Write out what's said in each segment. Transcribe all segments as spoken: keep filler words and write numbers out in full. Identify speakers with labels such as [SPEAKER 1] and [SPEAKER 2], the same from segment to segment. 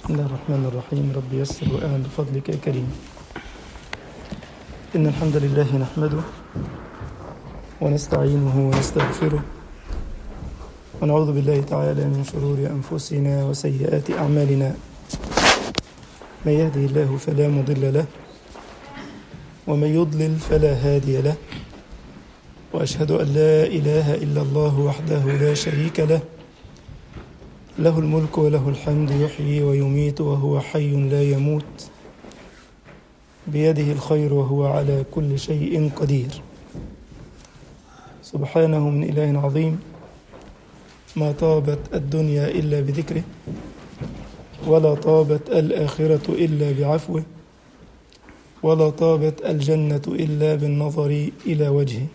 [SPEAKER 1] بسم الله الرحمن الرحيم. رب يسر وأعن بفضلك يا كريم. إن الحمد لله نحمده ونستعينه ونستغفره ونعوذ بالله تعالى من شرور أنفسنا وسيئات أعمالنا. من يهده الله فلا مضل له ومن يضلل فلا هادي له، وأشهد أن لا إله إلا الله وحده لا شريك له، له الملك وله الحمد، يحيي ويميت وهو حي لا يموت، بيده الخير وهو على كل شيء قدير. سبحانه من إله عظيم، ما طابت الدنيا إلا بذكره، ولا طابت الآخرة إلا بعفوه، ولا طابت الجنة إلا بالنظر إلى وجهه.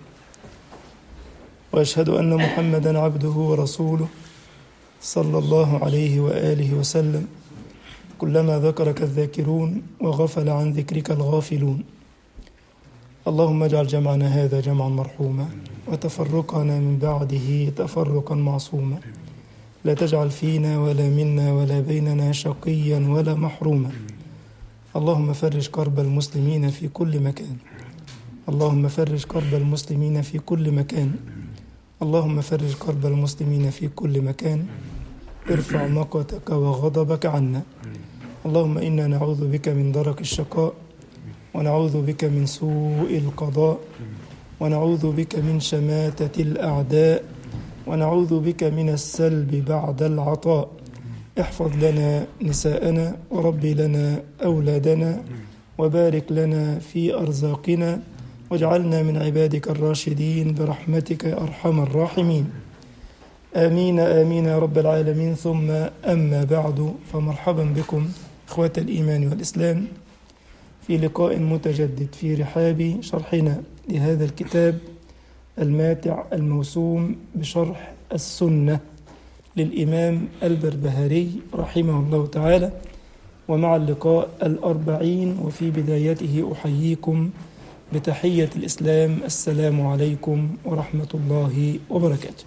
[SPEAKER 1] وأشهد أن محمدًا عبده ورسوله صلى الله عليه وآله وسلم. كلما ذكرك الذاكرون وغفل عن ذكرك الغافلون. اللهم اجعل جمعنا هذا جمعا مرحوما، وتفرقنا من بعده تفرقا معصوما. لا تجعل فينا ولا منا ولا بيننا شقيا ولا محروما. اللهم فرج كرب المسلمين في كل مكان. اللهم فرج كرب المسلمين في كل مكان. اللهم فرج كرب المسلمين في كل مكان. ارفع مقتك وغضبك عنا. اللهم إنا نعوذ بك من درك الشقاء، ونعوذ بك من سوء القضاء، ونعوذ بك من شماتة الأعداء، ونعوذ بك من السلب بعد العطاء. احفظ لنا نساءنا، وربي لنا أولادنا، وبارك لنا في أرزاقنا، واجعلنا من عبادك الراشدين برحمتك يا أرحم الراحمين. آمين آمين يا رب العالمين. ثم أما بعد، فمرحبا بكم إخوة الإيمان والإسلام في لقاء متجدد في رحاب شرحنا لهذا الكتاب الماتع الموسوم بشرح السنة للإمام البربهاري رحمه الله تعالى، ومع اللقاء الأربعين. وفي بدايته أحييكم بتحية الإسلام: السلام عليكم ورحمة الله وبركاته.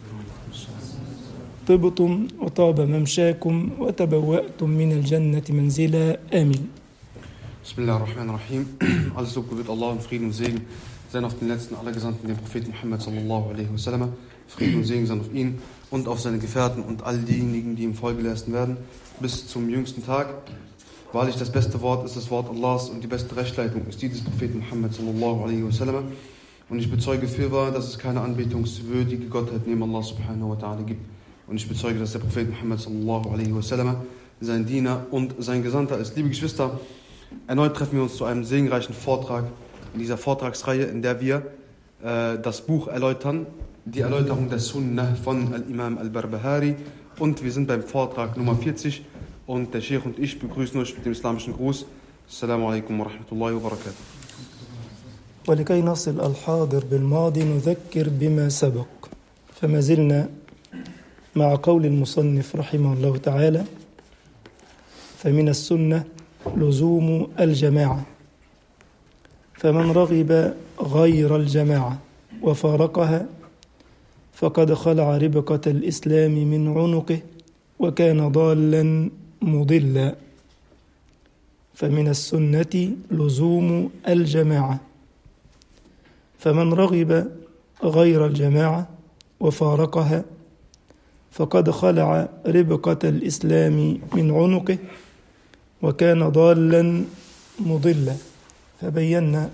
[SPEAKER 1] طبتم وطاب ممشاكم وتبوأتم من الجنة منزلا. آمين.
[SPEAKER 2] Bismillahirrahmanirrahim. Alles Lob gebührt Allah und Frieden und Segen seien auf den letzten aller Gesandten, den Propheten Muhammad sallallahu alaihi wasallam. Frieden und Segen seien auf ihn und auf seine Gefährten und all diejenigen, die ihm Folge leisten werden, bis zum jüngsten Tag. Wahrlich, das beste Wort ist das Wort Allahs und die beste Rechtleitung ist die des Propheten Muhammad sallallahu alaihi wasallam. Und ich bezeuge fürwahr, dass es keine anbetungswürdige Gottheit neben Allah subhanahu wa ta'ala gibt. Und ich bezeuge, dass der Prophet Muhammad sallallahu alaihi wasallam sein Diener und sein Gesandter ist. Liebe Geschwister, erneut treffen wir uns zu einem segenreichen Vortrag in dieser Vortragsreihe, in der wir äh, das Buch erläutern, die Erläuterung der Sunnah von Al-Imam Al-Barbahari. Und wir sind beim Vortrag Nummer vierzig und der Sheikh und ich begrüßen euch mit dem islamischen Gruß. Assalamu alaikum wa rahmatullahi wa barakatuh.
[SPEAKER 1] ولكي نصل الحاضر بالماضي نذكر بما سبق، فما زلنا مع قول المصنف رحمه الله تعالى: فمن السنة لزوم الجماعة، فمن رغب غير الجماعة وفارقها فقد خلع ربقة الإسلام من عنقه وكان ضالا مضلا. فمن السنة لزوم الجماعة، فمن رغب غير الجماعة وفارقها فقد خلع ربقة الإسلام من عنقه وكان ضالا مضلا. فبينا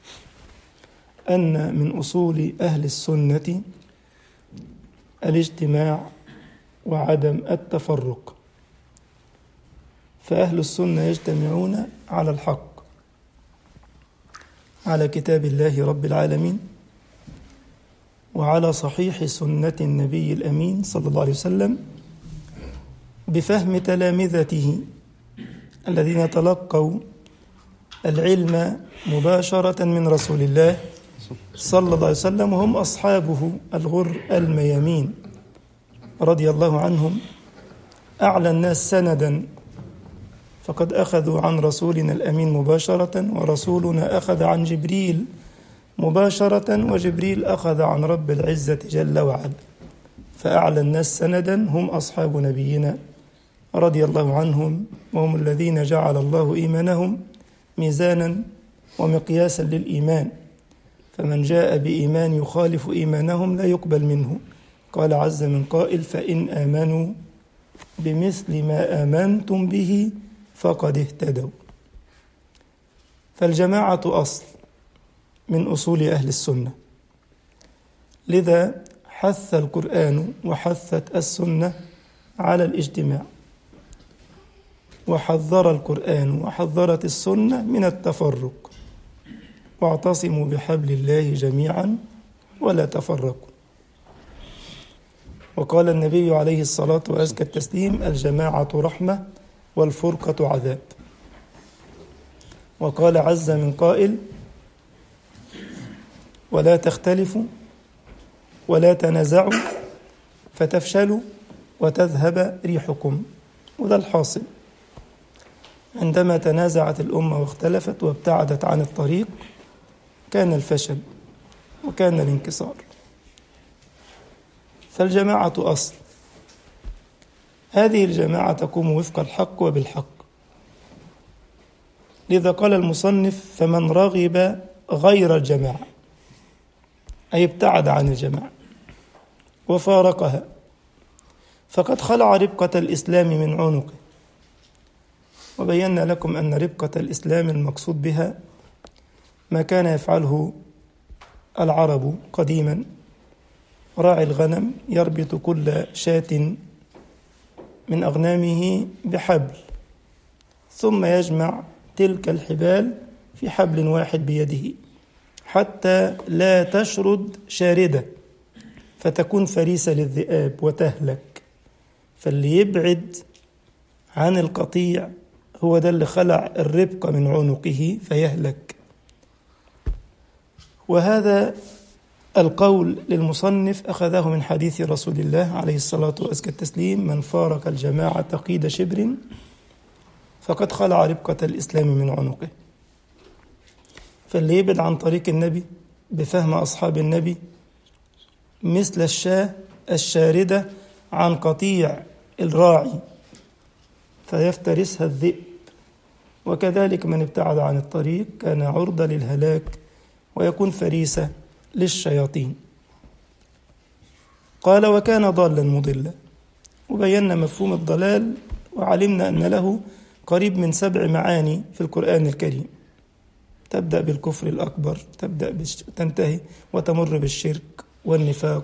[SPEAKER 1] أن من أصول أهل السنة الاجتماع وعدم التفرق، فأهل السنة يجتمعون على الحق، على كتاب الله رب العالمين، وعلى صحيح سنة النبي الأمين صلى الله عليه وسلم، بفهم تلامذته الذين تلقوا العلم مباشرة من رسول الله صلى الله عليه وسلم، وهم أصحابه الغر الميامين رضي الله عنهم، أعلى الناس سندا، فقد أخذوا عن رسولنا الأمين مباشرة، ورسولنا أخذ عن جبريل مباشرة، وجبريل أخذ عن رب العزة جل وعلا. فأعلى الناس سندا هم أصحاب نبينا رضي الله عنهم وهم الذين جعل الله إيمانهم ميزانا ومقياسا للإيمان، فمن جاء بإيمان يخالف إيمانهم لا يقبل منه. قال عز من قائل: فإن آمنوا بمثل ما آمنتم به فقد اهتدوا. فالجماعة أصل من أصول أهل السنة، لذا حث القرآن وحثت السنة على الاجتماع، وحذر القرآن وحذرت السنة من التفرق، واعتصموا بحبل الله جميعا ولا تفرقوا. وقال النبي عليه الصلاة وأزكى التسليم: الجماعة رحمة والفرقة عذاب. وقال عز من قائل: ولا تختلفوا ولا تنازعوا فتفشلوا وتذهب ريحكم. وده الحاصل، عندما تنازعت الأمة واختلفت وابتعدت عن الطريق كان الفشل وكان الانكسار. فالجماعة أصل، هذه الجماعة تقوم وفق الحق وبالحق. لذا قال المصنف: فمن رغب غير الجماعة، أي ابتعد عن الجماعة وفارقها، فقد خلع ربقة الإسلام من عنقه. وبينا لكم أن ربقة الإسلام المقصود بها ما كان يفعله العرب قديما: راعي الغنم يربط كل شاة من أغنامه بحبل، ثم يجمع تلك الحبال في حبل واحد بيده حتى لا تشرد شاردة فتكون فريسة للذئاب وتهلك. فاللي يبعد عن القطيع هو ده اللي خلع الربقة من عنقه فيهلك. وهذا القول للمصنف أخذه من حديث رسول الله عليه الصلاة وأزكى التسليم: من فارق الجماعة قيد شبر فقد خلع ربقة الإسلام من عنقه. فاللي يبعد عن طريق النبي بفهم أصحاب النبي مثل الشاة الشاردة عن قطيع الراعي فيفترسها الذئب، وكذلك من ابتعد عن الطريق كان عرضة للهلاك ويكون فريسة للشياطين. قال: وكان ضالا مضلا. وبينا مفهوم الضلال وعلمنا أن له قريب من سبع معاني في القرآن الكريم، تبدأ بالكفر الأكبر، تبدأ بالش... تنتهي وتمر بالشرك والنفاق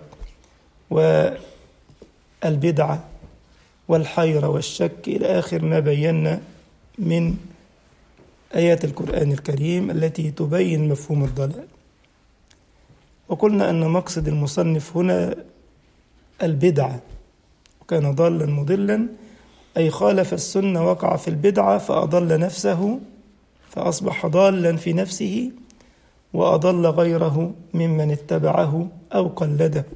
[SPEAKER 1] والبدعة والحيرة والشك إلى آخر ما بينا من آيات القرآن الكريم التي تبين مفهوم الضلال. وقلنا أن مقصد المصنف هنا البدعة، وكان ضالا مضلا أي خالف السنة، وقع في البدعة فأضل نفسه فأصبح ضالا في نفسه وأضل غيره ممن اتبعه أو قلده.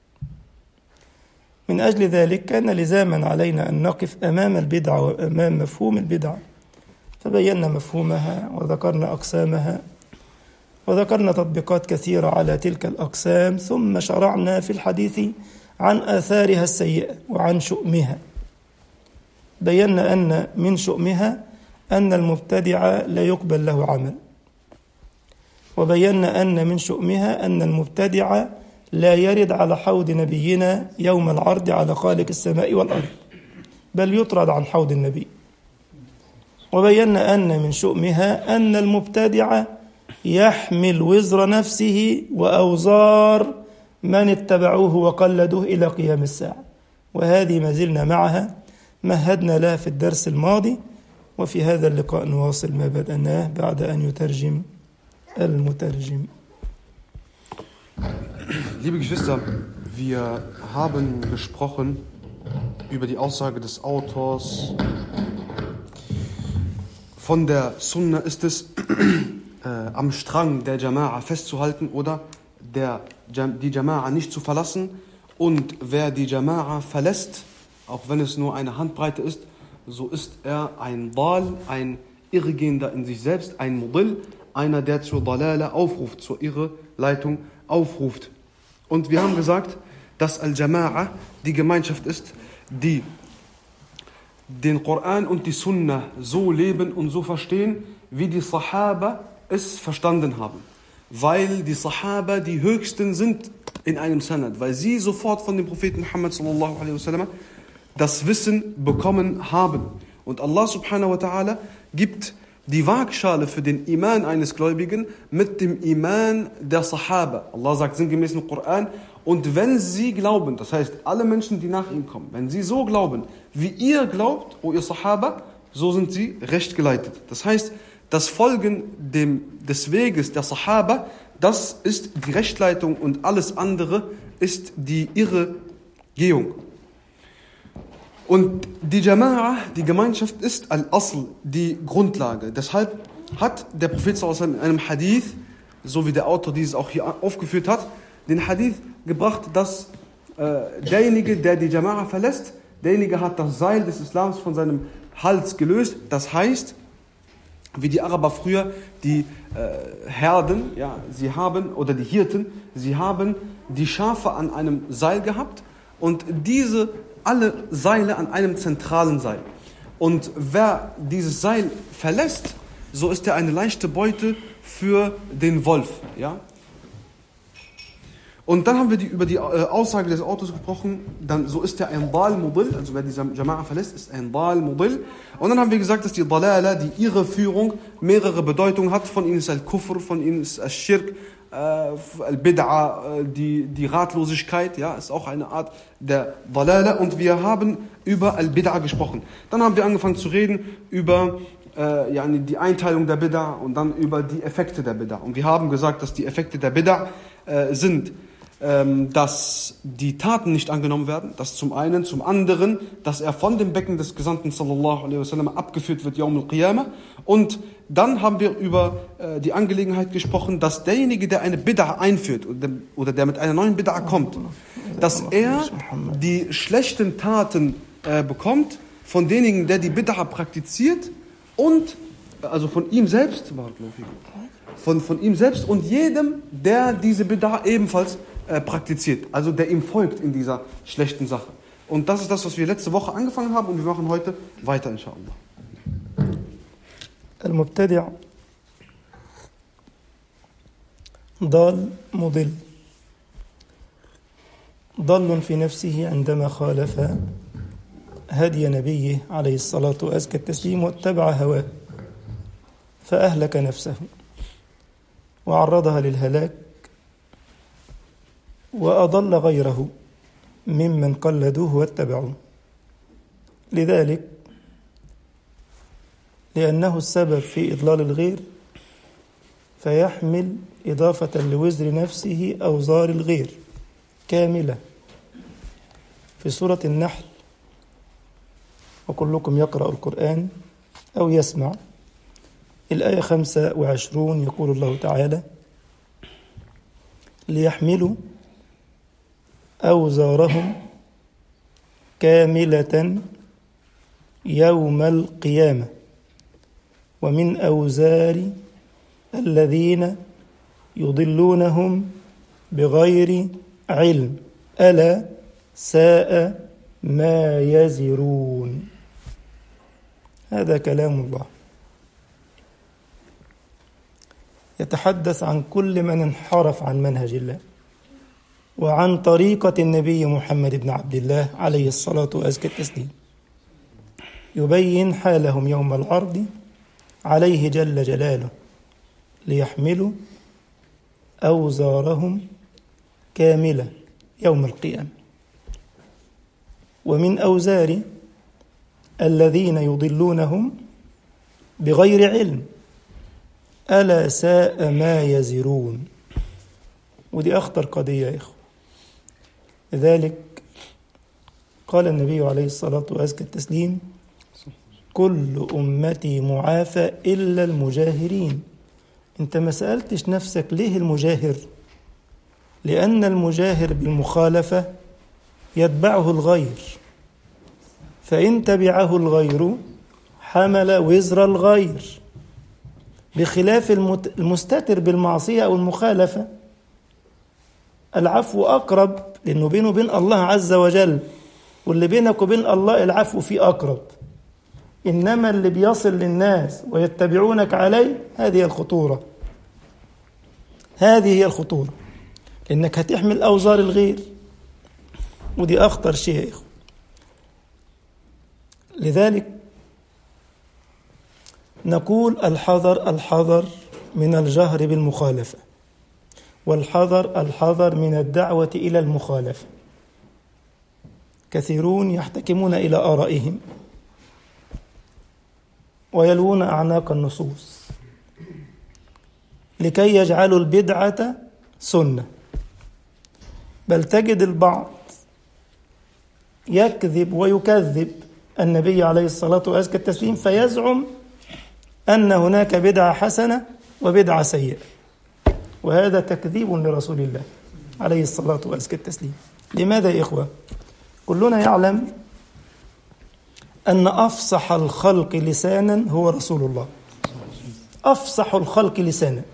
[SPEAKER 1] من أجل ذلك كان لزاما علينا أن نقف أمام البدعة وأمام مفهوم البدعة، فبينا مفهومها وذكرنا أقسامها وذكرنا تطبيقات كثيرة على تلك الأقسام، ثم شرعنا في الحديث عن آثارها السيئة وعن شؤمها. بينا أن من شؤمها أن المبتدع لا يقبل له عمل، وبينا أن من شؤمها أن المبتدع لا يرد على حوض نبينا يوم العرض على خالق السماء والأرض، بل يطرد عن حوض النبي. وبينا أن من شؤمها أن المبتدع يحمل وزر نفسه وأوزار من اتبعوه وقلدوه إلى قيام الساعة، وهذه ما زلنا معها، مهدنا لها في الدرس الماضي. وفي هذا اللقاء نواصل ما بدأناه بعد أن يترجم المترجم.
[SPEAKER 2] Liebe Geschwister, wir haben gesprochen über die Aussage des Autors. Von der Sunna ist es, äh, am Strang der Jama'a festzuhalten oder der, die Jama'a nicht zu verlassen. Und wer die Jama'a verlässt, auch wenn es nur eine Handbreite ist, so ist er ein Dal, ein Irregehender in sich selbst, ein Mudil, einer, der zur Dalala aufruft, zur Irreleitung aufruft. Und wir haben gesagt, dass Al-Jama'a die Gemeinschaft ist, die den Koran und die Sunna so leben und so verstehen, wie die Sahaba es verstanden haben. Weil die Sahaba die höchsten sind in einem Sanad, weil sie sofort von dem Propheten Muhammad sallallahu alaihi wasallam das Wissen bekommen haben. Und Allah subhanahu wa ta'ala gibt die Waagschale für den Iman eines Gläubigen mit dem Iman der Sahaba. Allah sagt sinngemäß im Koran, und wenn sie glauben, das heißt alle Menschen, die nach ihnen kommen, wenn sie so glauben, wie ihr glaubt, o ihr Sahaba, so sind sie recht geleitet. Das heißt, das Folgen dem, des Weges der Sahaba, das ist die Rechtleitung und alles andere ist die Irregehung. Und die Jama'a, die Gemeinschaft ist al-Asl, die Grundlage. Deshalb hat der Prophet sallallahu alaihi wasallam in einem Hadith, so wie der Autor dieses auch hier aufgeführt hat, den Hadith gebracht, dass äh, derjenige, der die Jama'a verlässt, derjenige hat das Seil des Islams von seinem Hals gelöst. Das heißt, wie die Araber früher, die äh, Herden, ja, sie haben, oder die Hirten, sie haben die Schafe an einem Seil gehabt und diese alle Seile an einem zentralen Seil. Und wer dieses Seil verlässt, so ist er eine leichte Beute für den Wolf. Ja? Und dann haben wir die, über die äh, Aussage des Autors gesprochen, dann so ist er ein Dal Mudil, also wer diese Jama'a verlässt, ist ein Dal Mudil. Und dann haben wir gesagt, dass die Dalala, die Irreführung, mehrere Bedeutungen hat. Von ihnen ist Al-Kufr, von ihnen ist Al-Shirk, äh, Al-Bid'a, äh, die, die Ratlosigkeit, ja, ist auch eine Art der Dalala. Und wir haben über Al-Bid'a gesprochen. Dann haben wir angefangen zu reden über äh, ja, die Einteilung der Bid'a und dann über die Effekte der Bid'a. Und wir haben gesagt, dass die Effekte der Bid'a äh, sind, dass die Taten nicht angenommen werden, das zum einen, zum anderen, dass er von dem Becken des Gesandten sallallahu alaihi wasallam abgeführt wird, Yawm al-Qiyamah. Und dann haben wir über äh, die Angelegenheit gesprochen, dass derjenige, der eine Bid'a einführt oder, oder der mit einer neuen Bid'a kommt, dass er die schlechten Taten äh, bekommt von denjenigen, der die Bid'a praktiziert und also von ihm selbst, von, von ihm selbst und jedem, der diese Bid'a ebenfalls äh, praktiziert, also der ihm folgt in dieser schlechten Sache. Und das ist das, was wir letzte Woche angefangen haben und wir machen heute weiter, inshallah.
[SPEAKER 1] المبتدع ضال مضل ضل في نفسه عندما خالف هدي نبيه عليه الصلاة وأزكى التسليم واتبع هواه فأهلك نفسه وعرضها للهلاك وأضل غيره ممن قلدوه واتبعوه. لذلك لأنه السبب في إضلال الغير فيحمل إضافة لوزر نفسه أوزار الغير كاملة. في سورة النحل وكلكم يقرأ القرآن أو يسمع الآية خمسة وعشرون يقول الله تعالى ليحملوا أوزارهم كاملة يوم القيامة ومن أوزار الذين يضلونهم بغير علم ألا ساء ما يزرون. هذا كلام الله يتحدث عن كل من انحرف عن منهج الله وعن طريقة النبي محمد بن عبد الله عليه الصلاة وأزكى التسليم، يبين حالهم يوم العرض عليه جل جلاله ليحملوا أوزارهم كاملة يوم القيامة ومن أوزار الذين يضلونهم بغير علم ألا ساء ما يزرون. ودي أخطر قضية يا إخوة. لذلك قال النبي عليه الصلاة وأزكى التسليم كل أمتي معافى إلا المجاهرين. أنت ما سألتش نفسك ليه المجاهر؟ لأن المجاهر بالمخالفة يتبعه الغير، فإن تبعه الغير حمل وزر الغير، بخلاف المستتر بالمعصية أو المخالفة العفو أقرب لأنه بينه وبين الله عز وجل، واللي بينك وبين الله العفو فيه أقرب. إنما اللي بيصل للناس ويتبعونك عليه هذه الخطورة، هذه هي الخطورة، إنك هتحمل أوزار الغير، ودي أخطر شيء يا إخوة. لذلك نقول الحذر الحذر من الجهر بالمخالفة، والحذر الحذر من الدعوة إلى المخالفة. كثيرون يحتكمون إلى آرائهم ويلوون أعناق النصوص لكي يجعلوا البدعة سنة، بل تجد البعض يكذب ويكذب النبي عليه الصلاة وأزكى التسليم فيزعم أن هناك بدعة حسنة وبدعة سيئة، وهذا تكذيب لرسول الله عليه الصلاة وأزكى التسليم. لماذا يا إخوة؟ كلنا يعلم أن أفصح الخلق لسانا هو رسول الله، أفصح الخلق لسانا،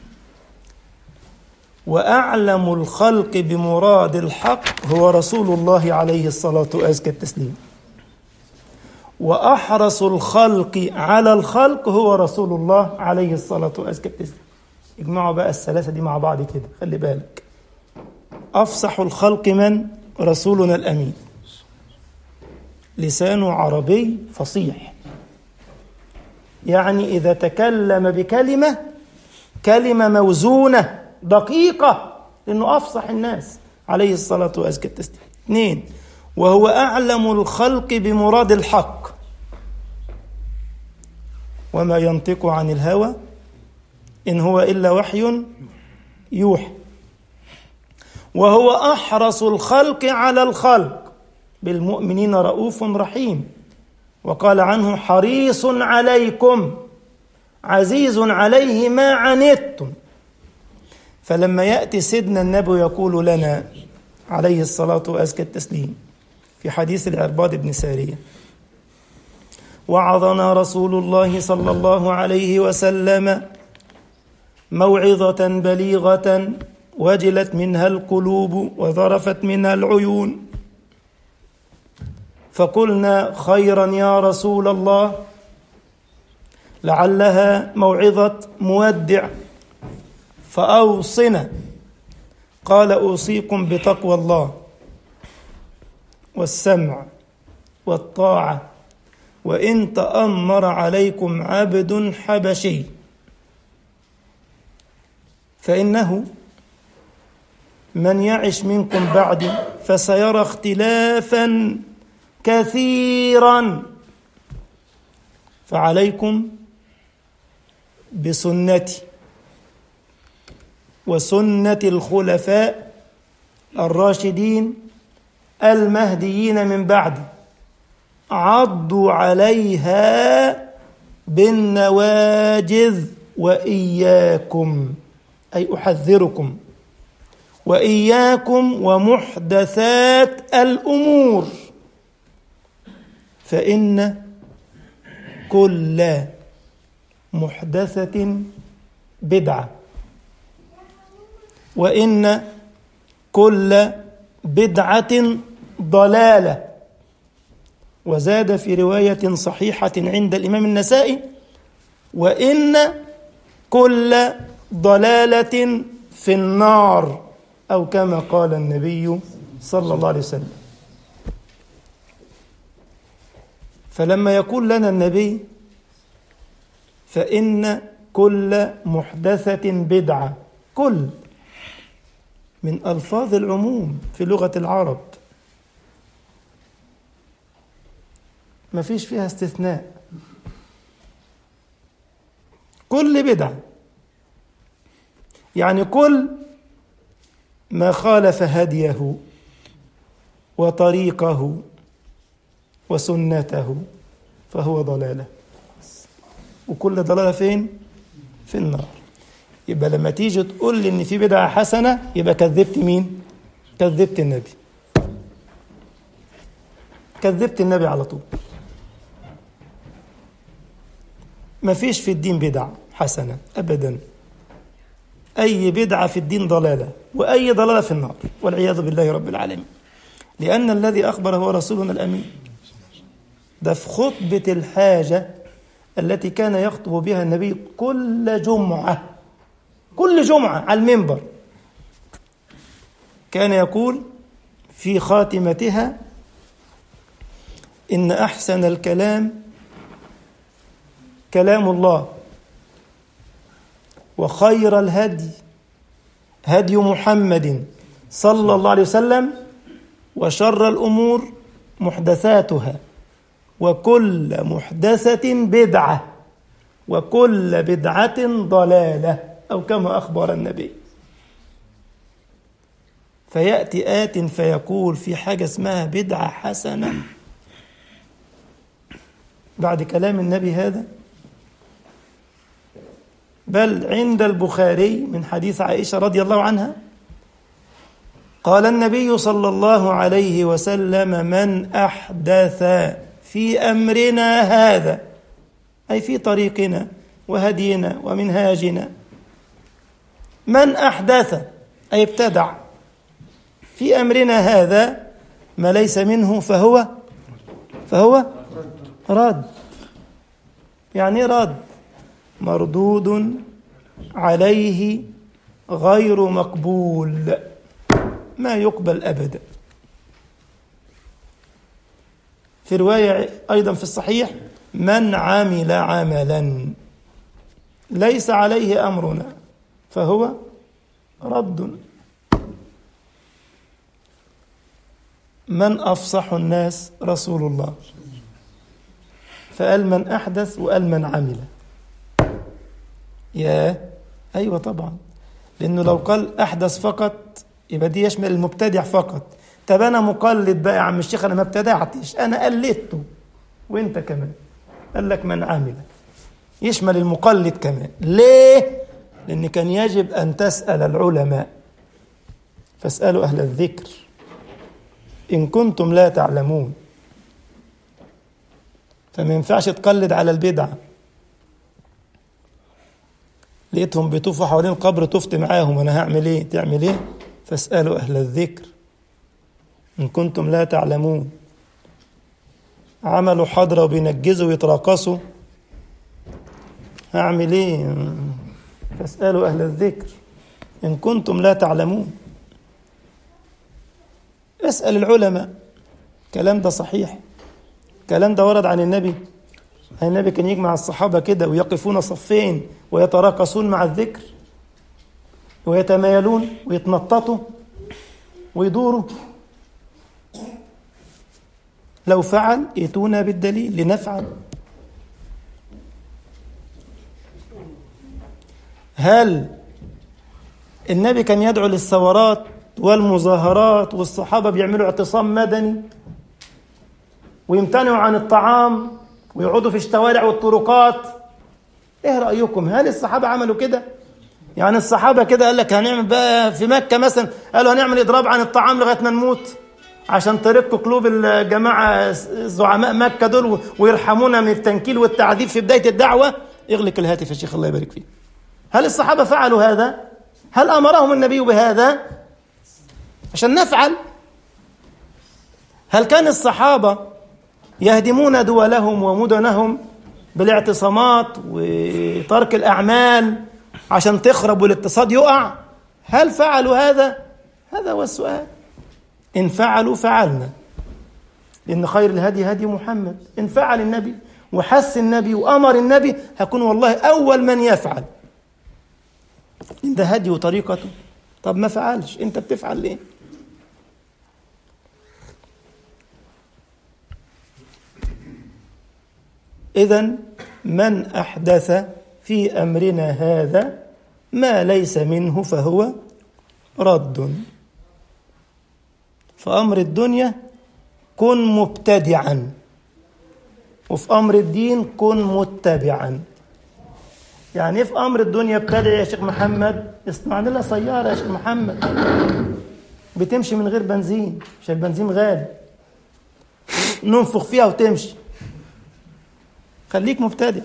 [SPEAKER 1] وأعلم الخلق بمراد الحق هو رسول الله عليه الصلاة وأزكى التسليم، وأحرص الخلق على الخلق هو رسول الله عليه الصلاة وأزكى التسليم. اجمعوا بقى الثلاثة دي مع بعض كده، خلي بالك. أفصح الخلق من؟ رسولنا الأمين، لسانه عربي فصيح، يعني إذا تكلم بكلمة كلمة موزونة دقيقة، لأنه أفصح الناس عليه الصلاة وأزكى التسليم. اثنين، وهو أعلم الخلق بمراد الحق، وما ينطق عن الهوى إن هو إلا وحي يوحى. وهو أحرص الخلق على الخلق، بالمؤمنين رؤوف رحيم، وقال عنه حريص عليكم عزيز عليه ما عنتم. فلما يأتي سيدنا النبي يقول لنا عليه الصلاة وأزكى التسليم في حديث العرباض بن سارية: وعظنا رسول الله صلى الله عليه وسلم موعظة بليغة وجلت منها القلوب وذرفت منها العيون، فقلنا خيرا يا رسول الله، لعلها موعظة مودع، فأوصنا. قال أوصيكم بتقوى الله والسمع والطاعة، وإن تأمر عليكم عبد حبشي، فإنه من يعش منكم بعدي فسيرى اختلافا كثيرا، فعليكم بسنتي وسنة الخلفاء الراشدين المهديين من بعدي، عضوا عليها بالنواجذ، وإياكم أي أحذركم وإياكم ومحدثات الأمور، فإن كل محدثة بدعة، وإن كل بدعة ضلالة. وزاد في رواية صحيحة عند الإمام النسائي: وإن كل ضلالة في النار، أو كما قال النبي صلى الله عليه وسلم. فلما يقول لنا النبي فإن كل محدثة بدعة، كل من ألفاظ العموم في لغة العرب، ما فيش فيها استثناء، كل بدعة يعني كل ما خالف هديه وطريقه وسنته فهو ضلالة، وكل ضلالة فين؟ في النار. يبقى لما تيجي تقول لي إن في بدعة حسنة يبقى كذبت مين؟ كذبت النبي، كذبت النبي على طول. ما فيش في الدين بدعة حسنة أبدا، أي بدعة في الدين ضلالة، وأي ضلالة في النار والعياذ بالله رب العالمين، لأن الذي أخبر هو رسولنا الأمين. ده في خطبة الحاجة التي كان يخطب بها النبي كل جمعة، كل جمعة على المنبر كان يقول في خاتمتها: إن أحسن الكلام كلام الله، وخير الهدي هدي محمد صلى الله عليه وسلم، وشر الأمور محدثاتها، وكل محدثة بدعة، وكل بدعة ضلالة، أو كما أخبر النبي. فيأتي آت فيقول في حاجة اسمها بدعة حسنة بعد كلام النبي هذا؟ بل عند البخاري من حديث عائشة رضي الله عنها قال النبي صلى الله عليه وسلم: من أحدث في أمرنا هذا، أي في طريقنا وهدينا ومنهاجنا، من أحدث أي ابتدع في أمرنا هذا ما ليس منه فهو فهو رد. يعني رد، مردود عليه غير مقبول، ما يقبل أبدا. في رواية أيضا في الصحيح: من عمل عملا ليس عليه أمرنا فهو رد. من أفصح الناس؟ رسول الله، فقال من أحدث وقال من عمل. يا أيوة طبعا، لأنه لو قال أحدث فقط يبقى دي يشمل المبتدع فقط. طب أنا مقلد بقى يا عم الشيخ، أنا ما ابتدعتش، أنا قلدته وإنت كمان. قال لك من عمل، يشمل المقلد كمان. ليه؟ لأن كان يجب أن تسأل العلماء، فاسألوا أهل الذكر إن كنتم لا تعلمون. فما ينفعش تقلد على البدعة. لقيتهم بيطوفوا حوالين القبر، طفت معاهم، وانا هعمل ايه؟ تعمل ايه؟ فاسألوا أهل الذكر إن كنتم لا تعلمون. عملوا حضرة وبينجزوا ويتراقصوا، هعمل ايه؟ فاسألوا أهل الذكر إن كنتم لا تعلمون. اسأل العلماء. كلام ده صحيح، كلام ده ورد عن النبي. النبي كان يجمع الصحابة كده ويقفون صفين ويتراقصون مع الذكر ويتمايلون ويتنططوا ويدوروا. لو فعل ائتونا بالدليل لنفعل. هل النبي كان يدعو للثورات والمظاهرات والصحابة بيعملوا اعتصام مدني ويمتنعوا عن الطعام ويقعدوا في الشوارع والطرقات؟ ايه رأيكم؟ هل الصحابة عملوا كده؟ يعني الصحابة كده قال لك هنعمل بقى في مكة مثلا، قالوا هنعمل إضراب عن الطعام لغاية ما نموت عشان تركوا قلوب الجماعة زعماء مكة دول ويرحمونا من التنكيل والتعذيب في بداية الدعوة. اغلق الهاتف يا شيخ الله يبارك فيك. هل الصحابة فعلوا هذا؟ هل أمرهم النبي بهذا عشان نفعل؟ هل كان الصحابة يهدمون دولهم ومدنهم بالاعتصامات وترك الأعمال عشان تخرب والاقتصاد يقع؟ هل فعلوا هذا؟ هذا هو السؤال. إن فعلوا فعلنا، إن خير الهدي هدي محمد. إن فعل النبي وحس النبي وأمر النبي هكون والله أول من يفعل، إن ده هدي وطريقته. طب ما فعلش، أنت بتفعل ليه؟ إذن من أحدث في أمرنا هذا ما ليس منه فهو رد. في أمر الدنيا كن مبتدعا، وفي أمر الدين كن متبعا. يعني في أمر الدنيا ابتدع يا شيخ محمد، اصنع لنا سيارة يا شيخ محمد بتمشي من غير بنزين عشان البنزين غالي، ننفخ فيها وتمشي. خليك مبتدع.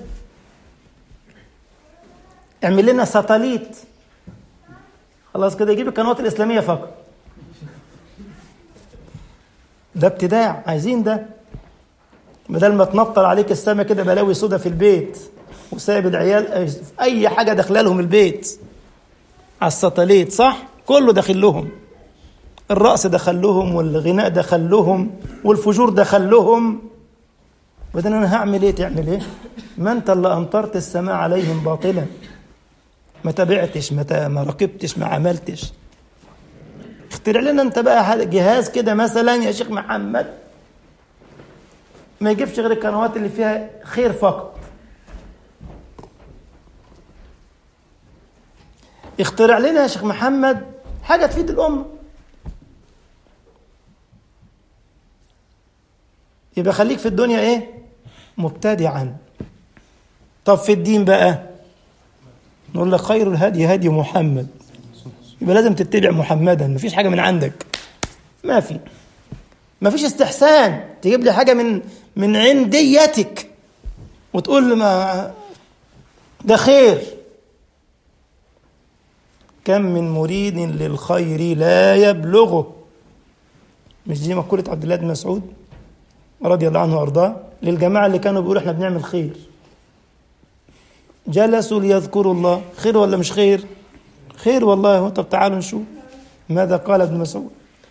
[SPEAKER 1] اعمل لنا ساتليت، خلاص كده يجيب القنوات الإسلامية فقط. ده ابتداع، عايزين ده. بدل ما تنطر عليك السما كده بلاوي سودا في البيت وسايب العيال اي حاجه داخله لهم البيت على السطليت، صح؟ كله داخل لهم، الرقص دخل لهم والغناء دخل لهم والفجور دخل لهم. بدل انا هعمل ايه؟ تعمل ايه؟ ما انت اللي امطرت السماء عليهم باطلا، ما تابعتش، ما ما راقبتش، ما عملتش. اخترع لنا انت بقى جهاز كده مثلا يا شيخ محمد ما يجيبش غير القنوات اللي فيها خير فقط. اخترع لنا يا شيخ محمد حاجة تفيد الأمة. يبقى خليك في الدنيا ايه؟ مبتدعا. طب في الدين بقى نقول لك خير الهدي هدي محمد، يبقى لازم تتبع محمدا، مفيش حاجة من عندك، ما في ما فيش استحسان تجيب لي حاجة من من عنديتك وتقول ما ده خير. كم من مريد للخير لا يبلغه، مش دي مقولة عبد الله بن مسعود رضي الله عنه وارضاه للجماعة اللي كانوا بيقولوا احنا بنعمل خير؟ جلسوا ليذكروا الله، خير ولا مش خير؟ خير والله. طب تعالوا نشوف ماذا قال ابن مسعود.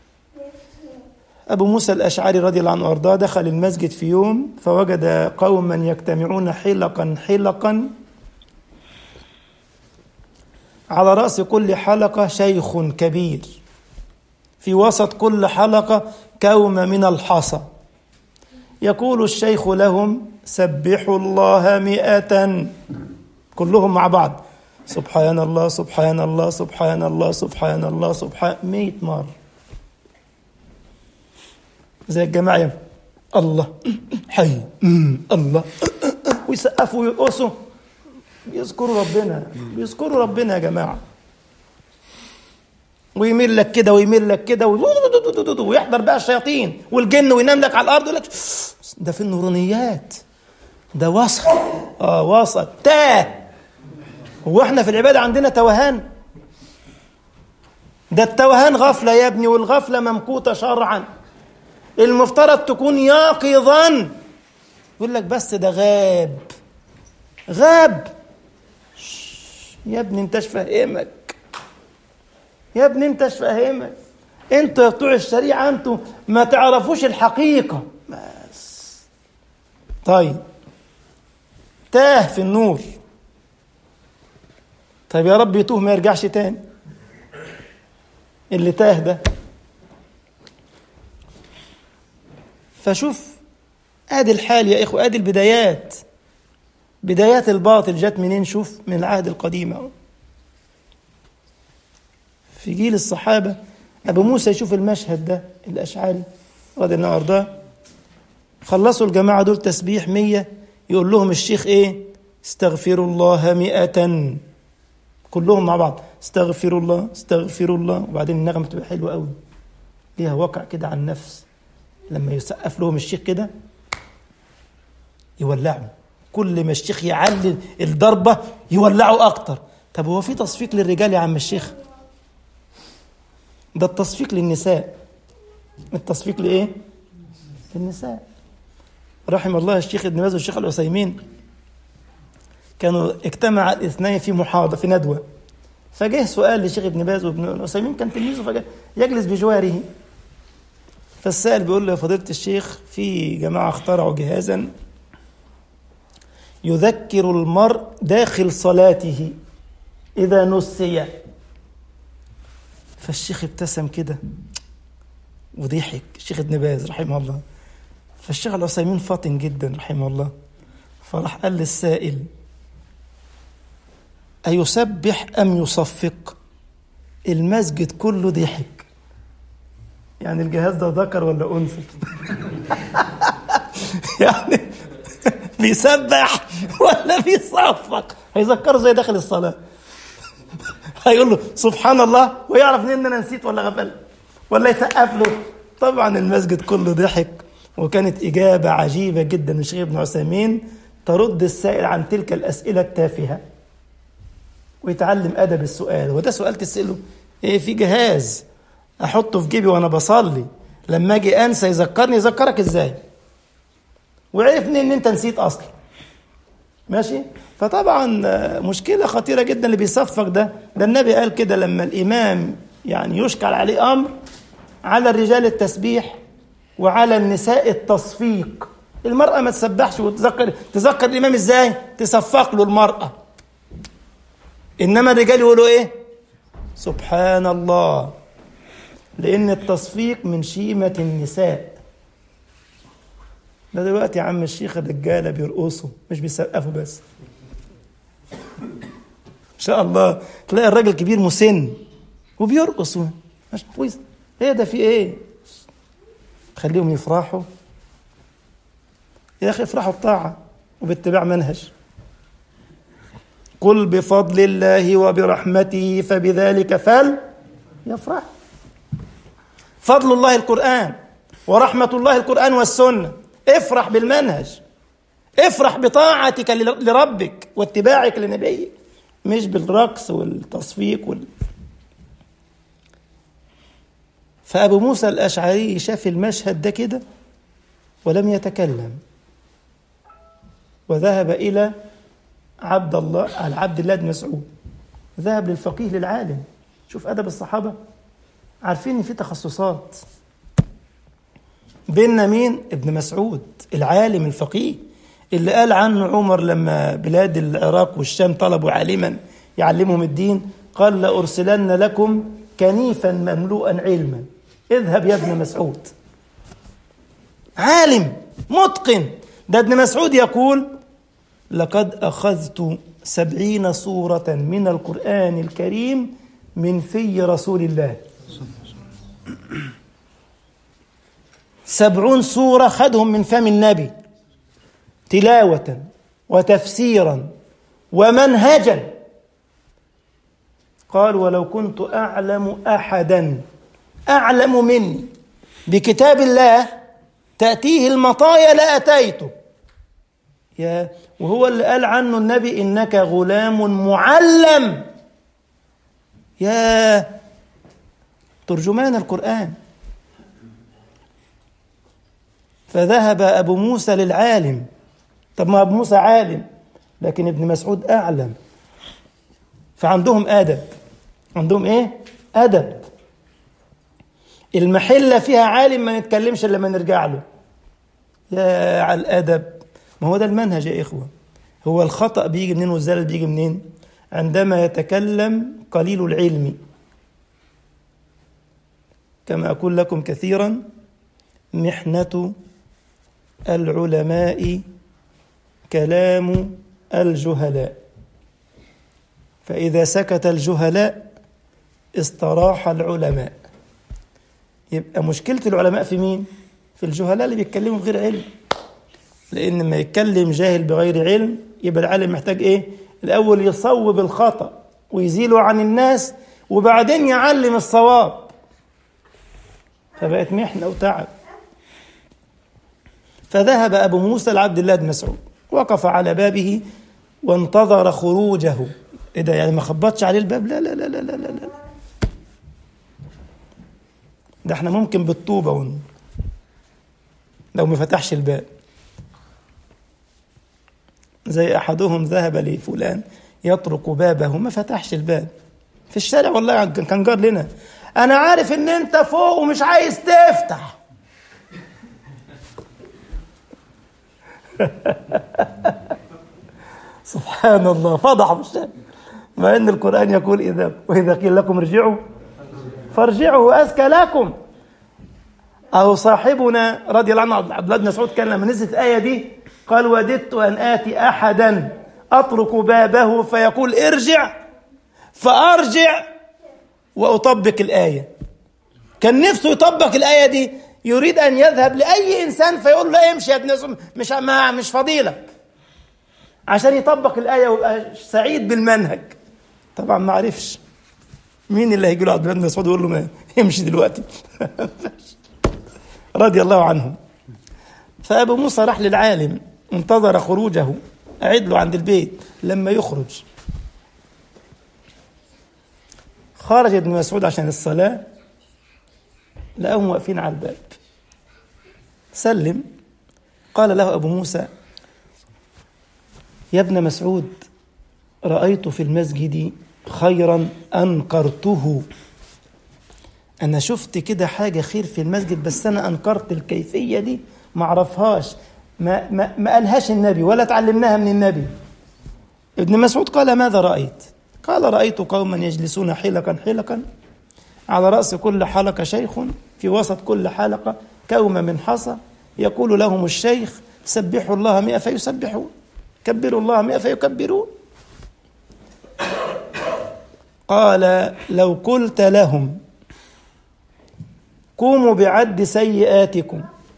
[SPEAKER 1] أبو موسى الأشعري رضي الله عنه وارضاه دخل المسجد في يوم فوجد قوما يجتمعون حلقا حلقا، على رأس كل حلقة شيخ كبير، في وسط كل حلقة كوم من الحصى، يقول الشيخ لهم سبحوا الله مئة، كلهم مع بعض سبحان الله سبحان الله سبحان الله سبحان الله سبحان مئة مرة، زي الجماعة الله حي الله ويسقفوا ويرقصوا، بيذكروا ربنا بيذكروا ربنا يا جماعة. ويميل لك كده ويميل لك كده ويحضر بقى الشياطين والجن وينام لك على الأرض، لك ده في النورانيات، ده وسط اه وسط تاه. هو احنا في العبادة عندنا توهان؟ ده التوهان غفلة يا ابني، والغفلة ممقوتة شرعا، المفترض تكون يقظا. يقول لك بس ده غاب غاب يا ابني انتش فاهمك، يا ابني انتش فاهمك، انتوا بتوع الشريعة انتوا ما تعرفوش الحقيقة بس. طيب تاه في النور، طيب يا رب يتوه ما يرجعش تاني اللي تاه ده. فشوف ادي الحال يا اخوة، ادي البدايات، بدايات الباطل جت منين؟ شوف من العهد القديم اهو، في جيل الصحابة. أبو موسى يشوف المشهد ده الأشعري رضي الله عنه وارضاه، خلصوا الجماعة دول تسبيح مية، يقول لهم الشيخ إيه؟ استغفروا الله مئة، كلهم مع بعض استغفروا الله استغفروا الله. وبعدين النغمة تبقى حلوة قوي، ليها واقع كده عن النفس، لما يسقف لهم الشيخ كده يولعوا، كل ما الشيخ يعلل الضربة يولعوا أكتر. طب هو في تصفيق للرجال يا عم الشيخ؟ ده التصفيق للنساء. التصفيق لإيه؟ للنساء. رحم الله الشيخ ابن باز والشيخ العثيمين، كانوا اجتمع الاثنين في محاضرة في ندوة، فجاه سؤال للشيخ ابن باز وابن العثيمين كان تلميذه، فجاه يجلس بجواره، فالسائل بيقول له فضيلة الشيخ في جماعة اخترعوا جهازا يذكر المرء داخل صلاته إذا نسي. فالشيخ ابتسم كده وضحك، الشيخ ابن باز رحمه الله. فالشيخ العثيمين فاطن جدا رحمه الله، فراح قال للسائل أيسبح أم يصفق؟ المسجد كله ضحك، يعني الجهاز ده ذكر ولا أنثى؟ يعني بيسبح ولا بيصفق؟ هيذكره زي داخل الصلاة، هيقول له سبحان الله ويعرف منين انا نسيت ولا غفلت ولا يسقف له؟ طبعا المسجد كله ضحك. وكانت إجابة عجيبة جدا من الشيخ ابن عثيمين ترد السائل عن تلك الأسئلة التافهة ويتعلم أدب السؤال. وده سؤال تسأله إيه؟ في جهاز أحطه في جيبي وأنا بصلي، لما أجي أنسى يذكرني، يذكرك إزاي؟ وعرف ان انت نسيت اصلا. ماشي. فطبعا مشكلة خطيرة جدا اللي بيصفق ده. ده النبي قال كده لما الامام يعني يشكل عليه امر، على الرجال التسبيح وعلى النساء التصفيق. المرأة ما تسبحش وتذكر تذكر الامام ازاي؟ تصفق له المرأة. انما الرجال يقولوا ايه؟ سبحان الله، لان التصفيق من شيمة النساء. ده دلوقتي يا عم الشيخ الرجالة بيرقصوا مش بيسقفوا بس. ان شاء الله تلاقي الراجل كبير مسن وبيرقصوا. ايه ده في ايه؟ خليهم يفرحوا يا اخي، افرحوا بطاعة وباتباع منهج. قل بفضل الله وبرحمته فبذلك فليفرح. فضل الله القرآن ورحمة الله القرآن والسنة. افرح بالمنهج، افرح بطاعتك لربك واتباعك لنبيك، مش بالرقص والتصفيق وال... فأبو موسى الأشعري شاف المشهد ده كده ولم يتكلم، وذهب إلى عبد الله على عبد الله بن مسعود. ذهب للفقيه للعالم. شوف أدب الصحابة، عارفين إن في تخصصات. بيننا مين؟ ابن مسعود العالم الفقيه اللي قال عنه عمر لما بلاد العراق والشام طلبوا عالما يعلمهم الدين، قال لأرسلن لكم كنيفا مملوءا علما، اذهب يا ابن مسعود. عالم متقن. ده ابن مسعود يقول لقد أخذت سبعين سورة من القرآن الكريم من في رسول الله. سبعون سورة خدهم من فم النبي تلاوة وتفسيرا ومنهجا. قال ولو كنت أعلم أحدا أعلم مني بكتاب الله تأتيه المطايا لأتيته. يا وهو اللي قال عنه النبي إنك غلام معلم. يا ترجمان القرآن. فذهب أبو موسى للعالم. طب ما أبو موسى عالم لكن ابن مسعود أعلم، فعندهم أدب. عندهم إيه؟ أدب. المحلة فيها عالم ما نتكلمش إلا ما نرجع له. يا على الأدب. ما هو ده المنهج يا إخوة. هو الخطأ بيجي منين والزلل بيجي منين؟ عندما يتكلم قليل العلم. كما أقول لكم كثيرا، محنة العلماء كلام الجهلاء، فإذا سكت الجهلاء استراح العلماء. يبقى مشكلة العلماء في مين؟ في الجهلاء اللي بيتكلموا بغير علم. لأن ما يتكلم جاهل بغير علم يبقى العالم محتاج إيه؟ الأول يصوب الخطأ ويزيله عن الناس وبعدين يعلم الصواب. فبقت محنة وتعب. فذهب أبو موسى لعبد الله بن مسعود، وقف على بابه وانتظر خروجه. إيه ده يعني ما خبطش عليه الباب؟ لا لا لا لا لا لا. ده احنا ممكن بالطوبة ون... لو ما فتحش الباب. زي أحدهم ذهب لفلان يطرق بابه ما فتحش الباب في الشارع. والله كان جار لنا، أنا عارف إن أنت فوق ومش عايز تفتح. سبحان الله، فضحوا في الشارع. ما إن القرآن يقول إذا وإذا قيل لكم ارجعوا فارجعوا أزكى لكم. أو صاحبنا رضي الله عنه عبد الله بن مسعود كان لما نزلت الآية دي قال وددت أن آتي أحدا أطرق بابه فيقول ارجع فأرجع وأطبق الآية. كان نفسه يطبق الآية دي، يريد أن يذهب لأي إنسان فيقول له امشي يا ابن مش ما مش فضيلك، عشان يطبق الآية ويبقى سعيد بالمنهج. طبعا ما عرفش مين اللي هيقول عبد الله بن مسعود يقول له ما امشي دلوقتي. رضي الله عنه. فأبو موسى راح للعالم، انتظر خروجه، أعد له عند البيت. لما يخرج خرج ابن مسعود عشان الصلاة، لقاهم واقفين على الباب. سلم قال له أبو موسى: يا ابن مسعود، رأيت في المسجد خيرا أنكرته. أنا شفت كده حاجة خير في المسجد، بس أنا أنكرت الكيفية دي، ما عرفهاش، ما, ما, ما قالهاش النبي ولا تعلمناها من النبي. ابن مسعود قال: ماذا رأيت؟ قال: رأيت قوما يجلسون حلقا حلقا، على رأس كل حلقة شيخ، في وسط كل حلقة كوم من حصى، يقول لهم الشيخ: سبحوا الله مئة فيسبحون، كبروا الله مئة فيكبرون. قال: لو قلت لهم قوموا بعد سيئاتكم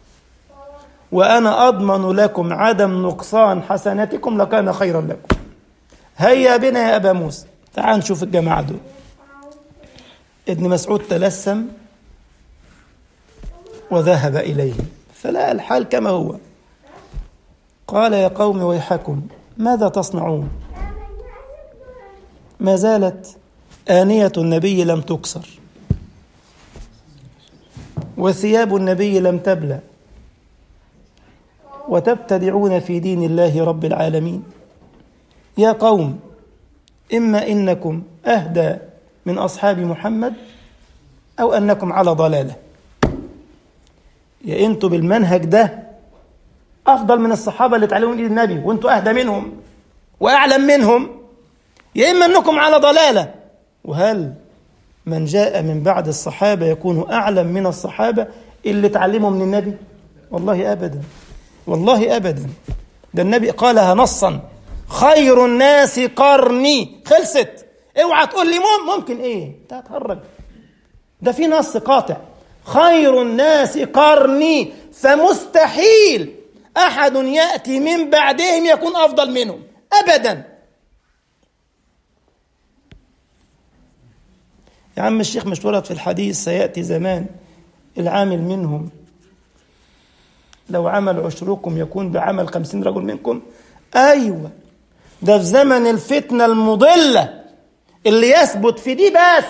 [SPEAKER 1] وأنا أضمن لكم عدم نقصان حسناتكم لكان خيرا لكم. هيا بنا يا أبا موسى، تعال نشوف الجماعة دول. ابن مسعود تلسم وذهب إليهم فلقى الحال كما هو. قال: يا قوم ويحكم، ماذا تصنعون؟ ما زالت آنية النبي لم تكسر، وثياب النبي لم تبلى، وتبتدعون في دين الله رب العالمين. يا قوم، إما إنكم أهدى من أصحاب محمد أو أنكم على ضلالة. يا أنتوا بالمنهج ده أفضل من الصحابة اللي تعلمون دين النبي وأنتوا أهدى منهم وأعلم منهم، يا إما أنكم على ضلالة. وهل من جاء من بعد الصحابة يكون أعلم من الصحابة اللي تعلموا من النبي؟ والله أبدا، والله أبدا. ده النبي قالها نصا: خير الناس قرني. خلصت. اوعى تقول لي ممكن ايه، انت هتهرج. ده في نص قاطع: خير الناس قرني، فمستحيل أحد يأتي من بعدهم يكون أفضل منهم أبدا. يا عم الشيخ، مش ورد في الحديث سيأتي زمان العامل منهم لو عمل عشركم يكون بعمل خمسين رجل منكم؟ أيوة، ده في زمن الفتنة المضلة اللي يثبت في دي بس،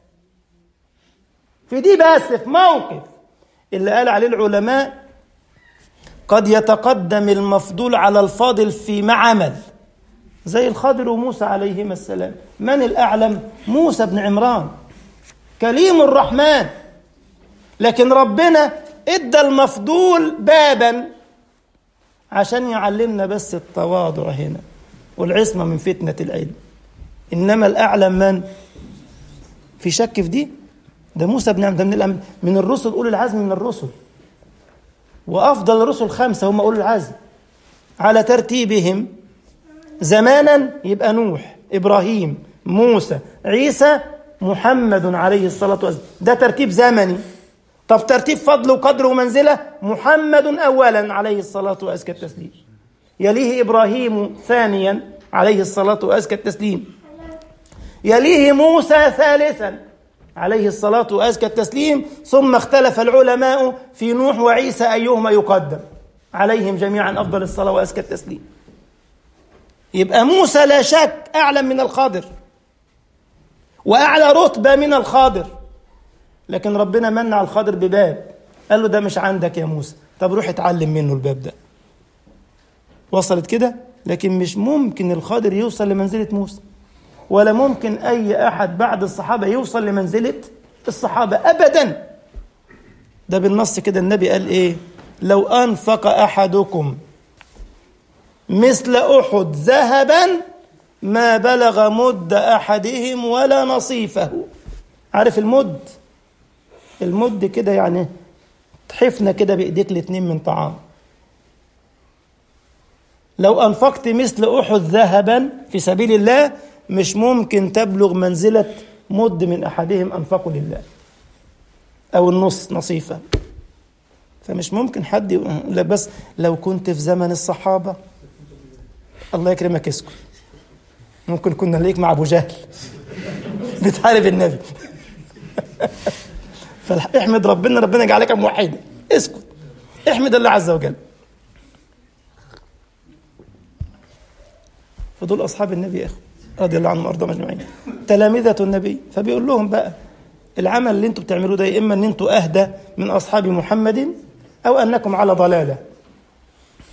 [SPEAKER 1] في دي بس، في موقف اللي قال عليه العلماء: قد يتقدم المفضول على الفاضل فيما عمل، زي الخضر وموسى عليهما السلام. من الأعلم؟ موسى بن عمران كليم الرحمن، لكن ربنا ادى المفضول بابا عشان يعلمنا بس التواضع هنا والعصمة من فتنة العلم. إنما الأعلم من؟ في شك في دي؟ ده موسى بن عمران، ده من, من الرسل أولي العزم من الرسل، وأفضل الرسل خمسة هم أولي العزم على ترتيبهم زمانا، يبقى نوح، إبراهيم، موسى، عيسى، محمد عليه الصلاة والسلام. ده ترتيب زمني. طب ترتيب فضل وقدر ومنزلة: محمد أولا عليه الصلاة وأزكى التسليم، يليه إبراهيم ثانيا عليه الصلاة وأزكى التسليم، يليه موسى ثالثا عليه الصلاة وأزكى التسليم، ثم اختلف العلماء في نوح وعيسى أيهما يقدم، عليهم جميعا أفضل الصلاة وأزكى التسليم. يبقى موسى لا شك أعلم من الخضر وأعلى رتبة من الخضر، لكن ربنا منع الخضر بباب، قال له: ده مش عندك يا موسى، طب روح اتعلم منه الباب ده. وصلت كده؟ لكن مش ممكن الخضر يوصل لمنزلة موسى، ولا ممكن أي أحد بعد الصحابة يوصل لمنزلة الصحابة أبدا. ده بالنص كده النبي قال إيه؟ لو أنفق أحدكم مثل أحد ذهبا ما بلغ مد أحدهم ولا نصيفه. عارف المد؟ المد كده يعني تحفنا كده بإيديك الاتنين من طعام. لو أنفقت مثل أحد ذهبا في سبيل الله مش ممكن تبلغ منزلة مد من أحدهم أنفقوا لله، أو النص نصيفة. فمش ممكن حد ي... لا، بس لو كنت في زمن الصحابة الله يكرمك اسكت، ممكن كنا نلاقيك مع أبو جهل بتحارب النبي. فاحمد ربنا، ربنا جعلك موحدا، اسكت، احمد الله عز وجل. فدول أصحاب النبي يا أخو رضي الله عنهم وأرضاهم أجمعين، تلامذة النبي. فبيقول لهم بقى: العمل اللي انتم بتعملوه ده إما أن انتم أهدى من أصحاب محمد أو أنكم على ضلالة.